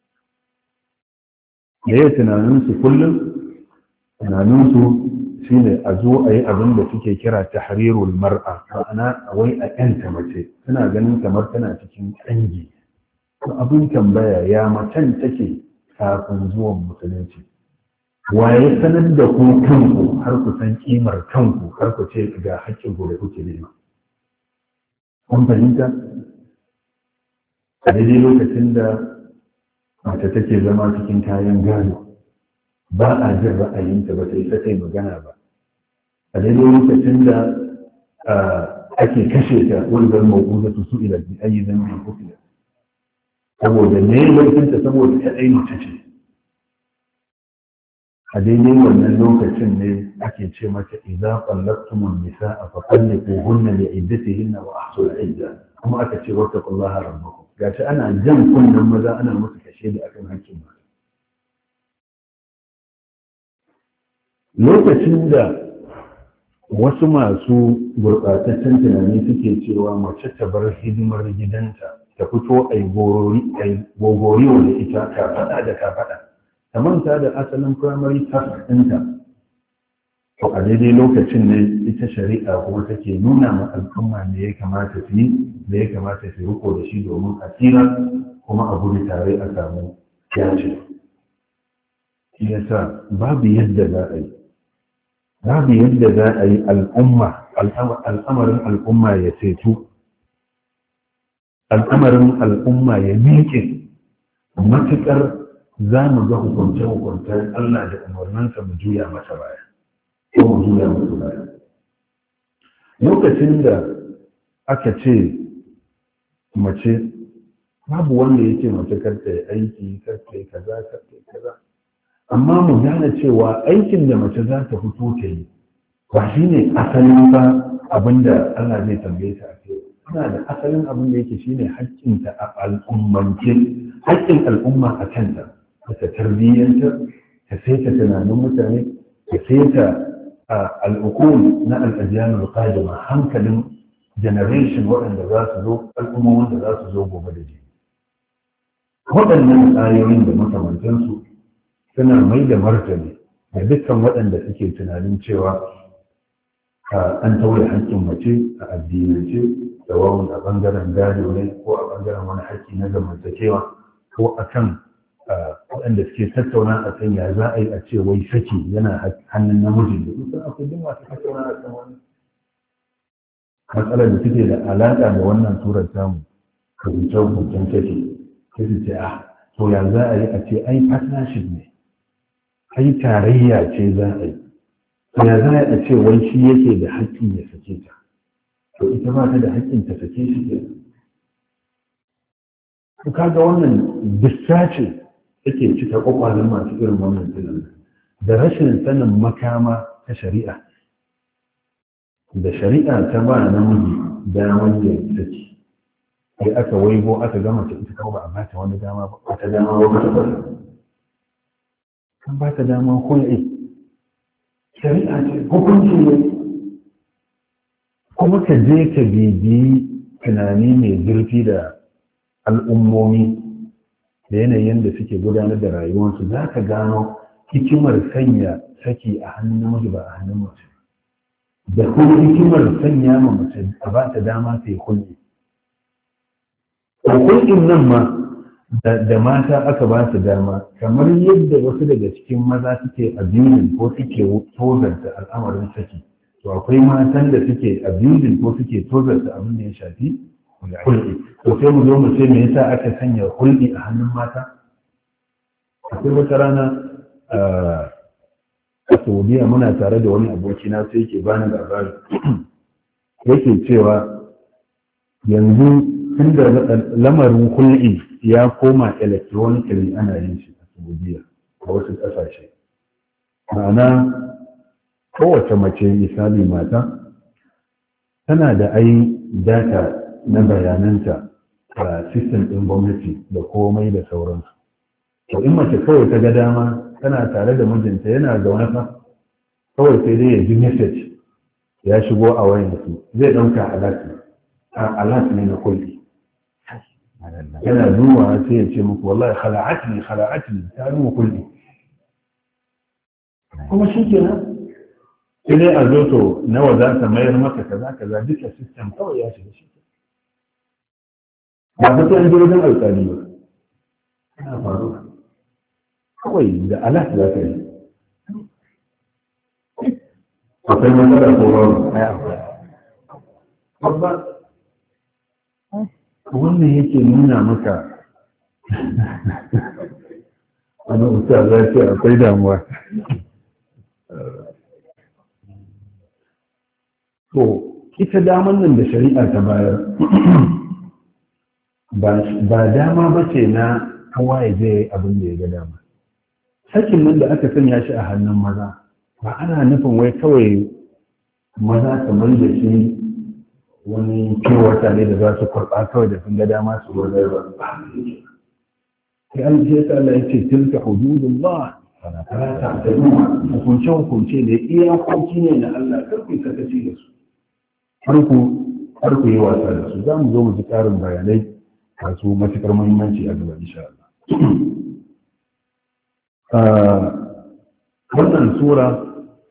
da ya tunaninsu kullum tunaninsu shi ne a zo a yi abin da suke kira tahrirul mar'a, ma'ana wai a ƴanta mace, suna ganin kamar tana cikin ƙangi. To abin tambaya ya macen take kafin zuwan musulunci, waye sanar da ku kanku har ku san kimar kanku har ku ce ga haƙƙin ku da kuke nema. Kun fahimta? A daidai lokacin da mace take zama cikin kayan gado, ba a jin ra'ayinta, ba ta isa ta yi magana ba. A daidai lokacin da ake kashe ta wanda mawuza su ila bi ayi zambin kufila, saboda ne laifinta saboda ta ɗai mace ce. A daidai wannan lokacin ne ake ce mata idza qallaqtumun nisaa fa qalliquhunna li iddatihinna wa ahsul idda, kuma aka ce wattaqullaha rabbakum. Gashi ana jan kunnen maza ana musu kashe da akan hakkin mata. Lokacin da wasu masu gurɓataccen tunani suke cewa mace ta bar hidimar gidanta ta fito a yi gogoriwa da ita kafaɗa da kafaɗa, ta manta da asalin primary task ɗinta. To a daidai lokacin ne ita shari'a kuma take nuna ma al'umma ne ya kamata su yi, da ya kamata su riko da shi domin a tsira kuma a gudu tare a samu yace. Shi yasa babu yadda za a yi babu yadda za a yi al'umma al'amarin al'umma ya ceto, al'amarin al'umma ya miƙe matuƙar za mu ga hukunce-hukuncen Allah da umarninsa mu juya masa baya ko mu juya masa baya. Lokacin da aka ce mace, babu wanda ya ce mace karta yi aiki, karta yi kaza, karta yi kaza, amma mu gane cewa aikin da mace za ta fito ta yi ba shi ne asalin ba abin da Allah zai tambaye ta a kai. Tana da asalin abin da yake shi ne haƙƙinta a al'ummance, haƙƙin al'umma a kanta, ta tarbiyyanta, ta saita tunanin mutane, ta saita al'ukul na al'ajiyanul qadima, hankalin generation waɗanda za su zo, al'ummomin da za su zo gobe da jibi. Waɗannan ayoyin da makamantansu suna mai da martani da dukkan waɗanda suke tunanin cewa an tauye haƙƙin mace a addinance, da wawan a ɓangaren gado ne ko a ɓangaren wani haƙƙi na zamantakewa, ko a kan waɗanda suke tattauna a kan ya za a yi a ce wai saki yana hannun namiji da kusan akwai duk masu tattauna a kan wani matsalar da suke da alaƙa da wannan turar samu hukuncen saki, sai su ce ah to ya za a yi a ce ai partnership ne, ai tarayya ce za a yi, to ya za a ce wai shi yake da haƙƙin ya sake ta, to ita ba ta da haƙƙin ta sake shi ke. Ku kaga wannan distrace take cika kwakwalin masu irin wannan tunanin da rashin sanin makama ta shari'a, da shari'a ta ba namiji damar ya saki, sai aka waigo aka gama ta ita kawai ba a bata wani dama ba ta dama ba ta bari kan ba ta dama hulɗi. Shari'a ce, hukunci ne, kuma ka je ka bibiyi tunani mai zurfi da al'ummomi da yanayin da suke gudanar da rayuwarsu, za ka gano hikimar sanya saki a hannun namiji ba a hannun mace, da kuma hikimar sanya ma mace a ba ta dama ta yi hulɗi. Hulɗin nan ma da mata aka ba su dama kamar yadda wasu daga cikin maza suke abusing ko suke tozarta al'amarin saki, to akwai matan da suke abusing ko suke tozarta abin da ya shafi hulɗi. To sai mu zo mu ce me yasa aka sanya hulɗi a hannun mata? Akwai wata rana a Saudiya muna tare da wani abokina sai yake bani labari yake cewa yanzu tun da lamarin hulɗi ya koma electronically ana yin shi a Saudiya a wasu ƙasashe. Ma'ana kowace mace misali mata tana da ai data na bayananta a system ɗin gwamnati da komai da sauransu. To in mace kawai ta ga dama tana tare da mijinta yana zaune fa kawai sai dai ya ji message ya shigo a wayansu zai ɗauka alert alert ne na kulli. Yana duba sai ya ce muku wallahi khala'atni khala'atni ta ruwa kulli. Kuma shi kenan sai dai a zo to nawa za ta mayar maka kaza kaza duka system kawai ya shiga shi. Ba ta san jirgin alƙali ba. Yana faruwa. Kawai da alat za ka yi. Akwai matsala ko babu? Babba. Wannan yake nuna maka wani ustaz ya ce akwai damuwa. To, ita daman nan da shari'a ta bayar ba dama ba ce na kowa ya je abin da ya ga dama. Sakin nan da aka sanya shi a hannun maza ba ana nufin wai kawai maza kamar da shi wani kewata ne da za su karɓa kawai da sun ga dama su wazar ba. Sai an ce ta Allah ya ce tilka hududullah fala ta'tadu hukunce hukunce da iyakoki ne na Allah kar ku sakaci da su. Har ku har ku yi wasa da su. Za mu zo mu ji ƙarin bayanai masu matuƙar muhimmanci a gaba insha Allah. Wannan sura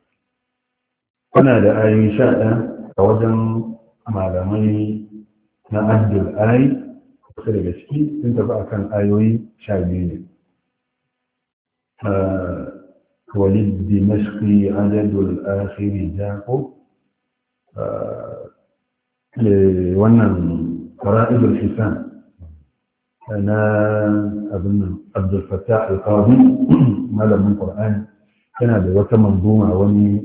tana da ayoyi sha ɗaya a wajen malamai na addul ayi kusa daga ciki sun tafi akan ayoyi sha biyu ne. Walid dimashqi adadul akhiri jako wannan fara'idul hisan na abin nan Abdul Fattah al-Qadi malamin Qur'ani yana da wata manzuma wani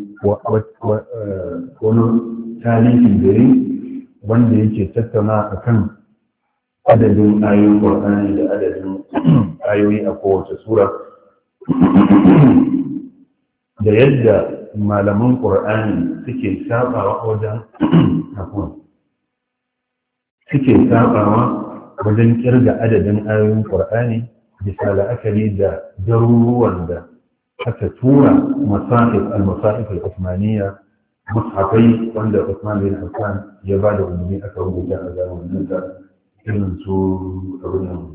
wani tarihin da yi wanda yake tattauna akan adadin ayoyin Qur'ani da adadin ayoyi a kowace sura da yadda malaman Qur'ani suke sabawa wajen suke sabawa wajen kirga adadin ayoyin Qur'ani bisa la'akari da garuruwan da aka tura masahif al-masahif al-Uthmaniyya mushafai wanda Uthman bin Affan ya ba da umarni aka rubuta a zamanin da irin su abin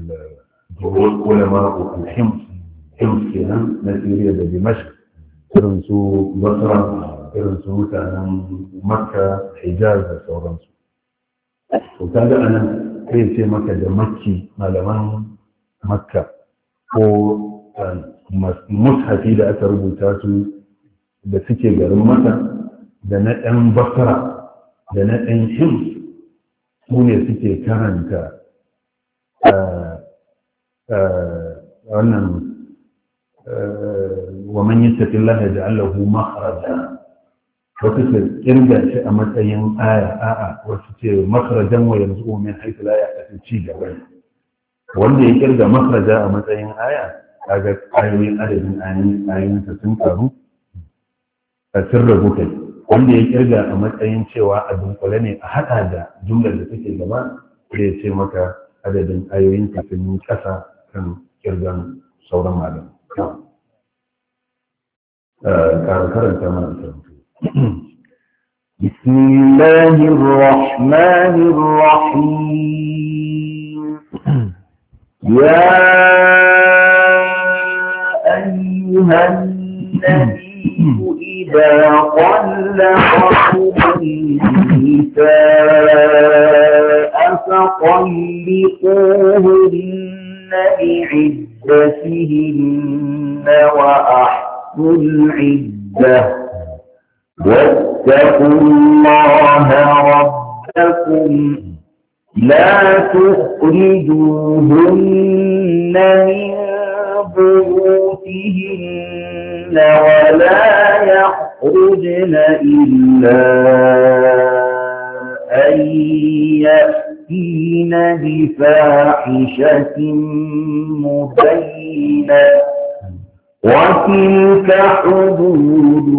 ulama al-Hims Hims kenan na Syria da Dimashq irin su Basra irin su mutanen Makka Hijaz da sauransu. To kaga anan sai ce maka da makki malaman makka ko mushafi da aka rubuta su da suke garin maka da na ɗan basra da na ɗan hims su ne suke karanta wannan wa man yattaqillaha yaj'al lahu makhraja wasu ce kirga shi a matsayin aya a'a wasu ce makhrajan wa yanzu min haythu la ya'lamu ci gaba wanda ya kirga makhraja a matsayin aya kaga ayoyin adadin ayoyin sa sun karu a sirra kai wanda ya kirga a matsayin cewa a dunkule ne a hada da jumlar da take gaba sai ya ce maka adadin ayoyin sa sun yi kasa kan kirgan sauran malam karanta mana بسم الله الرحمن الرحيم يا أيها النبي إذا طلقتم النساء فطلقوهن بعدتهن وأحصوا العدة واتقوا الله ربكم لا تخرجوهن من بيوتهن ولا يخرجن إلا أن يأتين بفاحشة مبينة وتلك حدود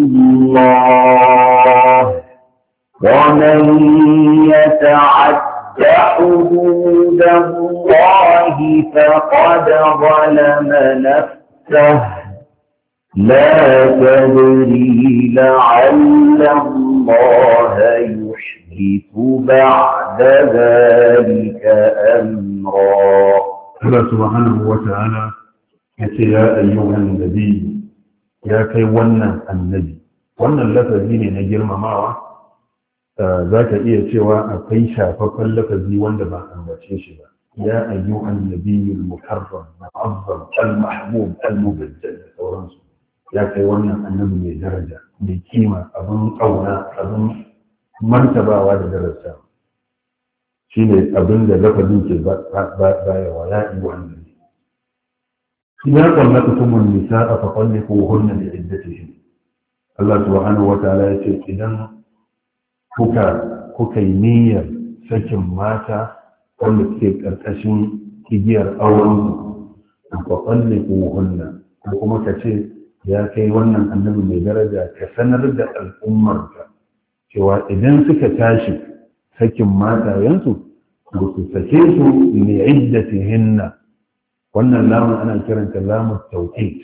الله ومن يتعد حدود الله فقد ظلم نفسه لا تدري لعل الله يحدث بعد ذلك أمرا. الله سبحانه وتعالى يا أيها النبي يا كي ونن النبي ونن لفظي ne na girmamawa. za ka iya cewa akwai shafaffen lafazi wanda ba ambace shi ba ya ayyuhan nabiyyul mukarram mu'azzam al-mahbub al-mubajjal da sauransu ya kai wannan annabi mai daraja mai kima abin kauna abin martabawa da daraja shine abin da lafazin ke bayarwa ya ayyuhan nabi idan qallaqtum an-nisaa fa talliquhunna li iddatihin Allah subhanahu wa ta'ala ya ce idan kuka kuka yi niyyar sakin mata wanda suke ƙarƙashin igiyar auren ku kwakwalle ku hunna ko kuma ka ce ya kai wannan annabi mai daraja ka sanar da al'ummarka cewa idan suka tashi sakin matayensu ba su sake su li iddatihinna wannan lamun ana kiranta lamun tawqit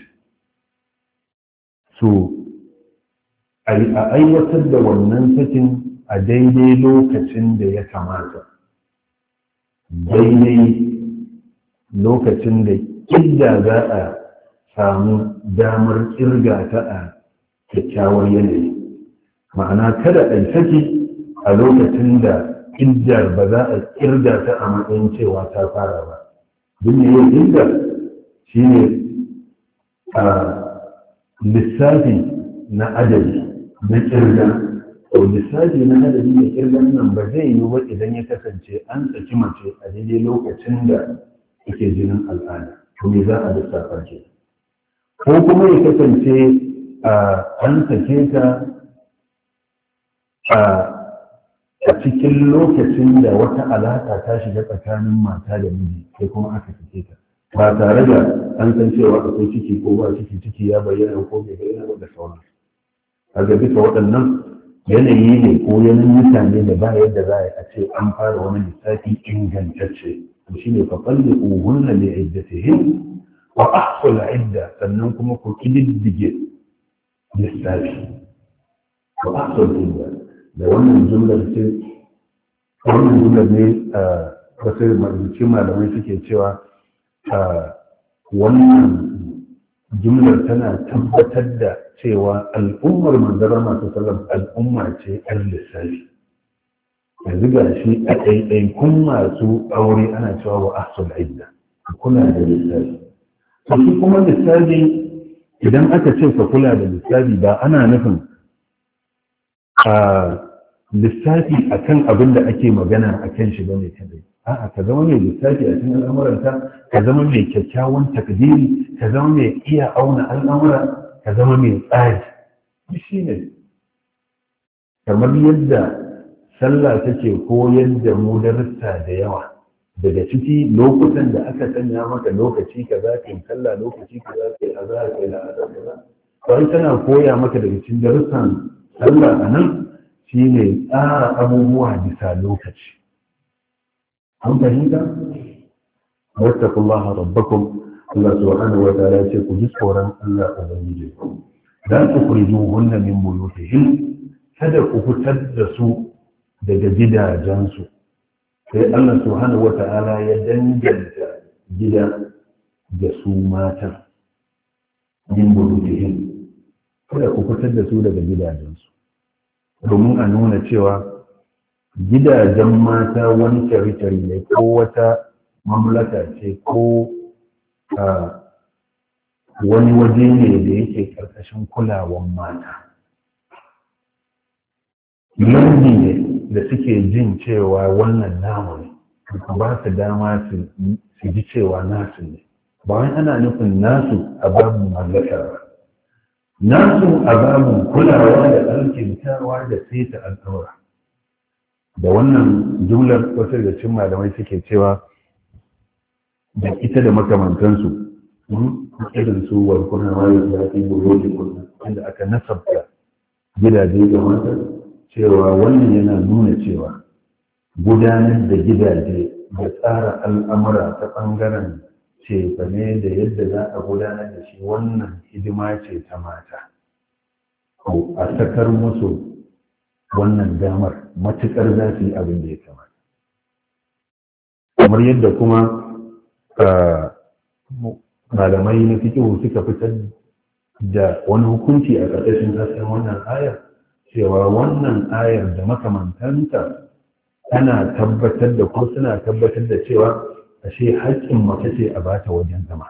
su a aiwatar da wannan sakin a daidai lokacin da ya kamata daidai lokacin da idda za a samu damar kirga ta a kyakkyawar yanayi ma'ana kada a saki a lokacin da iddar ba za a kirga ta a matsayin cewa ta fara ba duk ne yin idda shi ne a lissafi na adadi na kirga to lissafi na adadi da kirgan nan ba zai yi ba idan ya kasance an saki mace a daidai lokacin da take jinin al'ada to me za a lissafa ke ko kuma ya kasance an sake ta a cikin lokacin da wata alaka ta shiga tsakanin mata da miji sai kuma aka sake ta ba tare da an san cewa akwai ciki ko ba ciki ciki ya bayyana ko bai bayyana ba da sauransu a ga duka waɗannan yanayi ne ko yanayin mutane da ba yadda za a ce an fara wani lissafi ingantacce to shine fa qalliqu hunna li iddatihin wa ahsul idda sannan kuma ku kididdige lissafi wa ahsul idda da wannan jumlar ce wannan jumlar ne wasu marubuci malamai suke cewa wannan jumlar tana tabbatar da cewa al'ummar manzara masu sallam al'umma ce ɗan lissafi yanzu ga shi a ɗaiɗaikun masu aure ana cewa wa ahsul idda kula da lissafi to shi kuma lissafi idan aka ce ka kula da lissafi ba ana nufin a lissafi akan abin da ake magana a kan shi bane kadai a'a ka zama mai lissafi a cikin al'amuranta ka zama mai kyakkyawan takdiri ka zama mai iya auna al'amura ka zama mai tsari shi ne kamar yadda sallah take koyar da mu darussa da yawa daga ciki lokutan da aka sanya maka lokaci ka za ka yi sallah lokaci ka za ka yi azhar ka yi la'asar ka za kawai tana koya maka daga cikin darussan sallah a nan shine tsara abubuwa bisa lokaci an fahimta wattaqullaha rabbakum Allah subhanahu wa ta'ala ya ce ku ji tsoron Allah ubangiji la tukhrijuhunna min buyutihin kada ku fitar da su daga gidajensu sai Allah subhanahu wa ta'ala ya danganta gida da su matan min buyutihin kada ku fitar da su daga gidajensu domin a nuna cewa gidajen mata wani territory ne ko wata mamlaka ce ko wani waje ne da yake ƙarƙashin kulawan mata. Yanzu ne da suke jin cewa wannan namu ne, ba su dama su ji cewa nasu ne. Ba wani ana nufin nasu a babu mallaka ba. Nasu a babu kulawa da alkintawa da saita al'aura. Da wannan jumlar wasu daga cikin malamai suke cewa da ita da makamantansu irin su warkuna wayar zafi buroji kuna inda aka nasabta gidaje ga mata cewa wannan yana nuna cewa gudanar da gidaje da tsara al'amura ta ɓangaren cefane da yadda za a gudanar da shi wannan hidima ce ta mata. Ko a sakar musu wannan damar matuƙar za su yi abin da ya kamata. Kamar yadda kuma malamai na fikihu suka fitar da wani hukunci a ƙarƙashin hasken wannan ayar, cewa wannan ayar da makamantanta tana tabbatar da ko suna tabbatar da cewa ashe haƙƙin mace ce a bata wajen zama.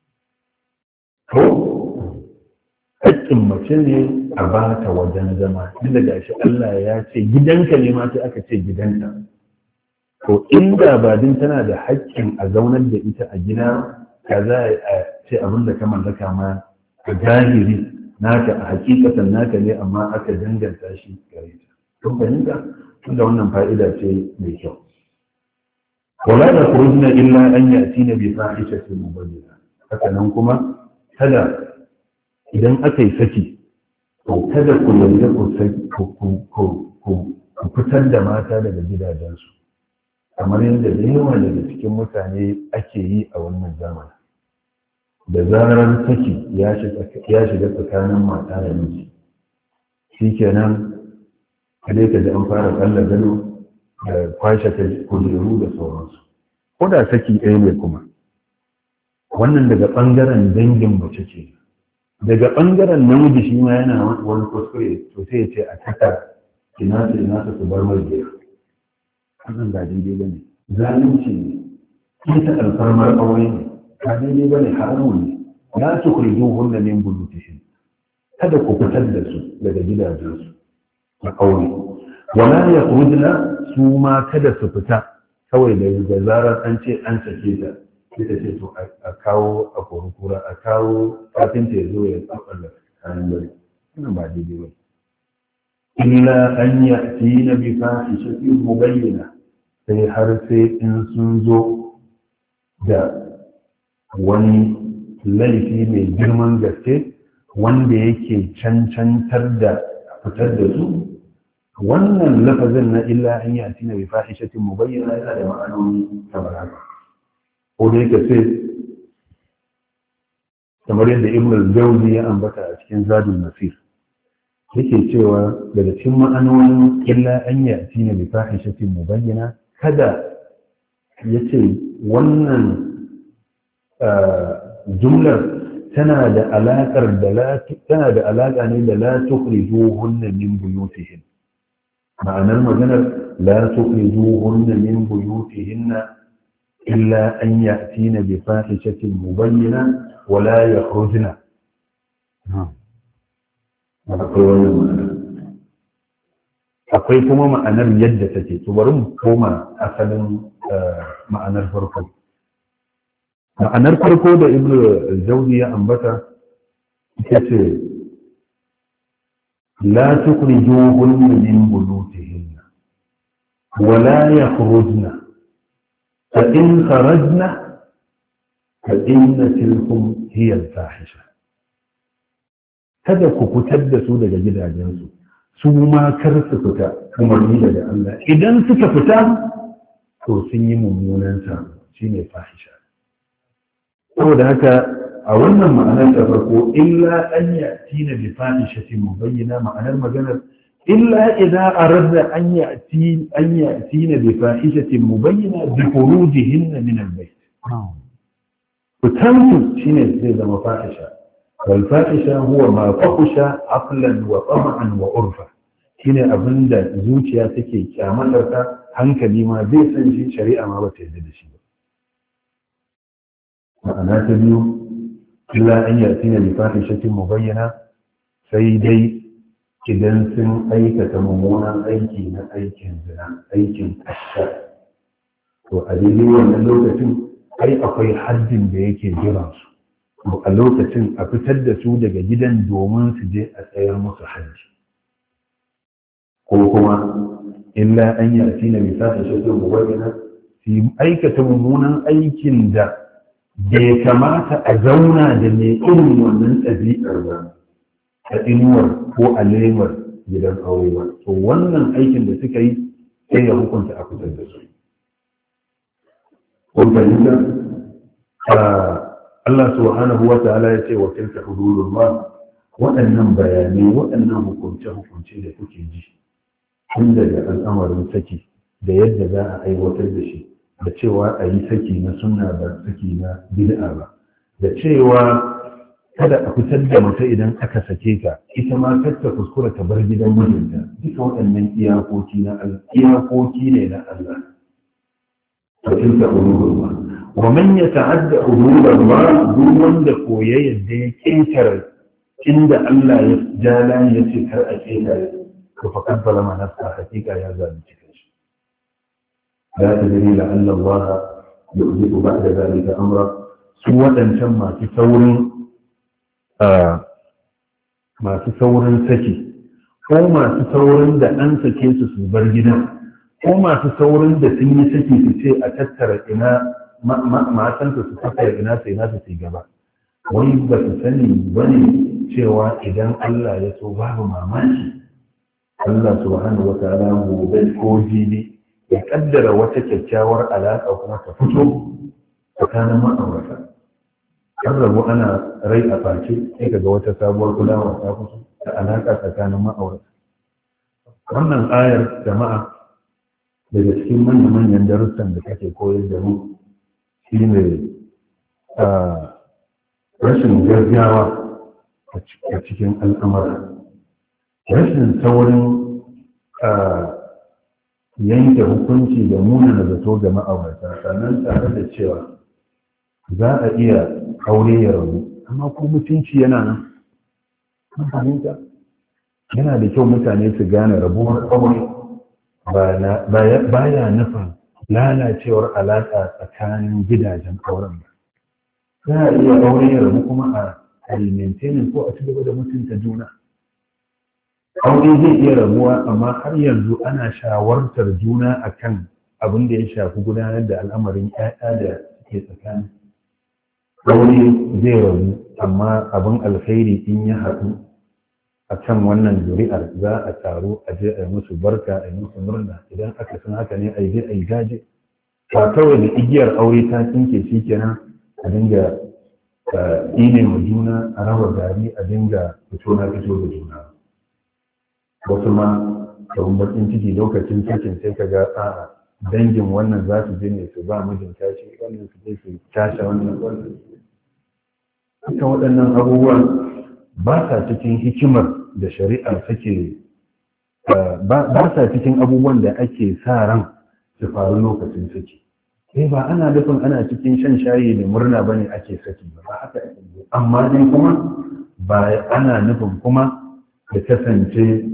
Ko haƙƙin mace ne a bata wajen zama, inda ga shi Allah ya ce gidanka ne ma sai aka ce gidanka. To inda ba din tana da haƙƙin a zaunar da ita a gida, ka za a ce abin da ka mallaka ma a zahiri naka a hakikatan naka ne amma aka danganta shi gare ta. Kun fahimta? Tunda wannan fa'ida ce mai kyau. Wala da kurujina illa an yati na bi fahishatin mubayyana. Haka nan kuma kada idan aka yi saki, to kada ku yarda ku fitar da mata daga gidajensu. Kamar yadda da yawa daga cikin mutane ake yi a wannan zamani. Da zarar saki ya shiga tsakanin mata da miji, shi kenan kadai ka ji an fara tsalla gado da kwashe kujeru da sauransu. Ko da saki ɗaya ne kuma, wannan daga ɓangaren dangin mace ce. Daga ɓangaren namiji shi ma yana wani kuskure to sai ya ce a taka ina ce ina su bar mai gida. Wannan ba daidai ba ne. Zalunci ne, ita alfarmar aure ne. Ba daidai ba ne, haramun ne. La tukhrijuhunna min buyutihin. Kada ku fitar da su daga gidajensu na aure. Wala yakhrujna, su ma kada su fita kawai da zarar an ce an sake ta. Sai ta ce to a kawo a kurkura, a kawo kafin ta zo ya tsaballa kayan bari. Wannan ba daidai ba. Illa an ya'tina bi fahishatin mubayyana. Sai har sai in sun zo da wani laifi mai girman gaske wanda yake cancantar da fitar da su. Wannan lafazin na illa an yi atina bi fahishatin mubayyana yana da ma'anoni kamar haka. Ko da yake sai kamar yadda Ibn al-Jawzi ya ambata a cikin Zadul Nasir, yake cewa daga cikin ma'anonin illa an yi atina bi fahishatin mubayyana, kada ya ce wannan jumlar tana da alaƙar da tana da alaƙa ne da la tukhrijuhunna min buyutihin. Ma'anar maganar la tukhrijuhunna min buyutihinna illa an ya'tina bi fahishatin mubayyana wa la yakhrujna. Akwai wannan ma'ana. Akwai kuma ma'anar yadda take. To bari mu koma asalin ma'anar farko. Ma'anar farko da Ibn al-Jawzi ya ambata ita ce la tukhrijuhunna min buyutihinna wa la yakhrujna fa in kharajna fa inna tilkum hiya al-fahisha. Kada ku fitar da su daga gidajensu, su ma kar su fita, umarni daga Allah. Idan suka fita to sun yi mummunan sa, shine fahisha. Saboda haka a wannan ma'anar ta farko illa an yatina bi fahishatin mubayyana, ma'anar maganar illa idan aradna an yati an yatina bi fahishatin mubayyana bi khurujihinna min al-bayt. Fitansu shine zai zama fahisha. Wal fahisha huwa ma fahusha aqlan wa tam'an wa urfa. Shine abinda zuciya take kyamatar ta, hankali ma zai san shi, shari'a ma ba ta yarda da shi ba. ma'ana ta biyu illa an yatina bi fahishatin mubayyana, sai dai idan sun aikata mummunan aiki na aikin zina, aikin asha, to a daidai wannan lokacin ai akwai haddin da yake jiran su, to a lokacin a fitar da su daga gidan domin su je a tsayar musu hajji. Ko kuma illa an yatina bi fahishatin mubayyana, su aikata mummunan aikin da bai kamata a zauna da mai irin wannan ɗabi'ar ba a inuwar ko a lemar gidan aure ba, to wannan aikin da suka yi sai ya hukunta a fitar da su. Kun fahimta? Allah subhanahu wa ta'ala ya ce wa tilka hududullah, waɗannan bayanai, waɗannan hukunce-hukunce da kuke ji tun daga al'amarin saki da yadda za a aiwatar da shi, da cewa a yi saki na sunna ba saki na bid'a ba, da cewa kada a fitar da mace idan aka sake ta, ita ma kar ta kuskura ta bar gidan mijinta, duka waɗannan iyakoki na Allah, iyakoki ne na Allah. To tilka hududullah, wa man yata'adda hududallah, duk wanda koya yadda ya ketare inda Allah ya jala ya ce kar a ketare, to faqad zalama nafsa, hakika ya zalunci kanshi. La tadri la'alla Allah yuhdithu ba'da dhalika amra, su waɗancan masu saurin masu saurin saki, ko masu saurin da an sake su su bar gidan, ko masu saurin da sun yi saki su ce a tattara ina matanta su tattara ina sai na su gaba, wai ba su sani bane cewa idan Allah ya so babu mamaki Allah subhanahu wa ta'ala gobe ko jibi ya kaddara wata kyakkyawar alaƙa kuma ta fito tsakanin ma'aurata. An rabu ana rai a face sai kaga wata sabuwar kulawa ta fito da alaƙa tsakanin ma'aurata. Wannan ayar jama'a daga cikin manyan darussan da kake koyar da mu shi ne rashin gaggawa a cikin al'amura, rashin saurin yanke hukunci da munana zato ga ma'aurata, sannan tare da cewa za a iya aure ya rabu amma ko mutunci yana nan. Fahimta yana da kyau mutane su gane rabuwar aure ba ya nufin lalacewar alaƙa tsakanin gidajen auren ba. Za a iya aure ya rabu kuma a maintaining ko a ci gaba da mutunta juna. Aure zai iya rabuwa amma har yanzu ana shawartar juna akan abin da ya shafi gudanar da al'amarin ƴaƴa da suke tsakani. Aure zai rabu amma abin alkhairi in ya haɗu a kan wannan zuri'ar za a taru a je a yi musu barka, a yi musu murna. Idan aka san haka ne a yi a yi gaje, ba kawai da igiyar aure ta tsinke shi kenan a dinga ine ma juna, a raba gari, a dinga fito na fito da juna. Wasu ma abin bakin ciki lokacin sakin sai ka ga a dangin wannan za su je ne su ba mijin tashi, wannan su je su tashi wannan wannan. Duka waɗannan abubuwan ba sa cikin hikimar da shari'a take, ba sa cikin abubuwan da ake sa ran su faru lokacin saki. Eh ba ana nufin ana cikin shan shayi da murna bane ake saki ba, ba haka ake yi. Amma dai kuma ba ana nufin kuma da kasance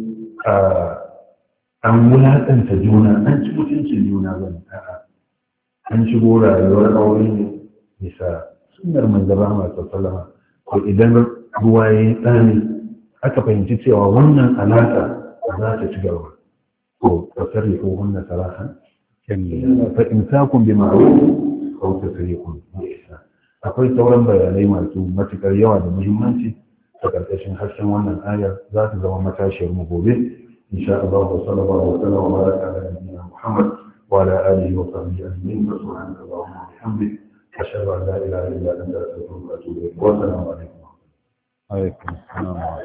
an wulaƙanta juna, an ci mutuncin juna bane. A'a, an shigo rayuwar aure ne bisa sunnar manzon Rahama sallallahu alaihi. Ko idan ruwa ya yi tsani aka fahimci cewa wannan alaƙa za ta ci gaba, ko tasarrufu hunna sarahan fa imsakun bi ma'ruf aw tasrihun bi ihsan. Akwai sauran bayanai masu matukar yawa da muhimmanci a ƙarƙashin harshen wannan ayar, za ta zama matashiyar mu gobe insha Allah. Wa sallallahu wa sallam wa baraka ala nabiyyina Muhammad wa ala alihi wa sahbihi ajma'in. Subhanaka Allahumma wa bihamdik, ashhadu an la ilaha illa anta astaghfiruka wa atubu ilayk. Wa assalamu alaikum. Alaikum assalam.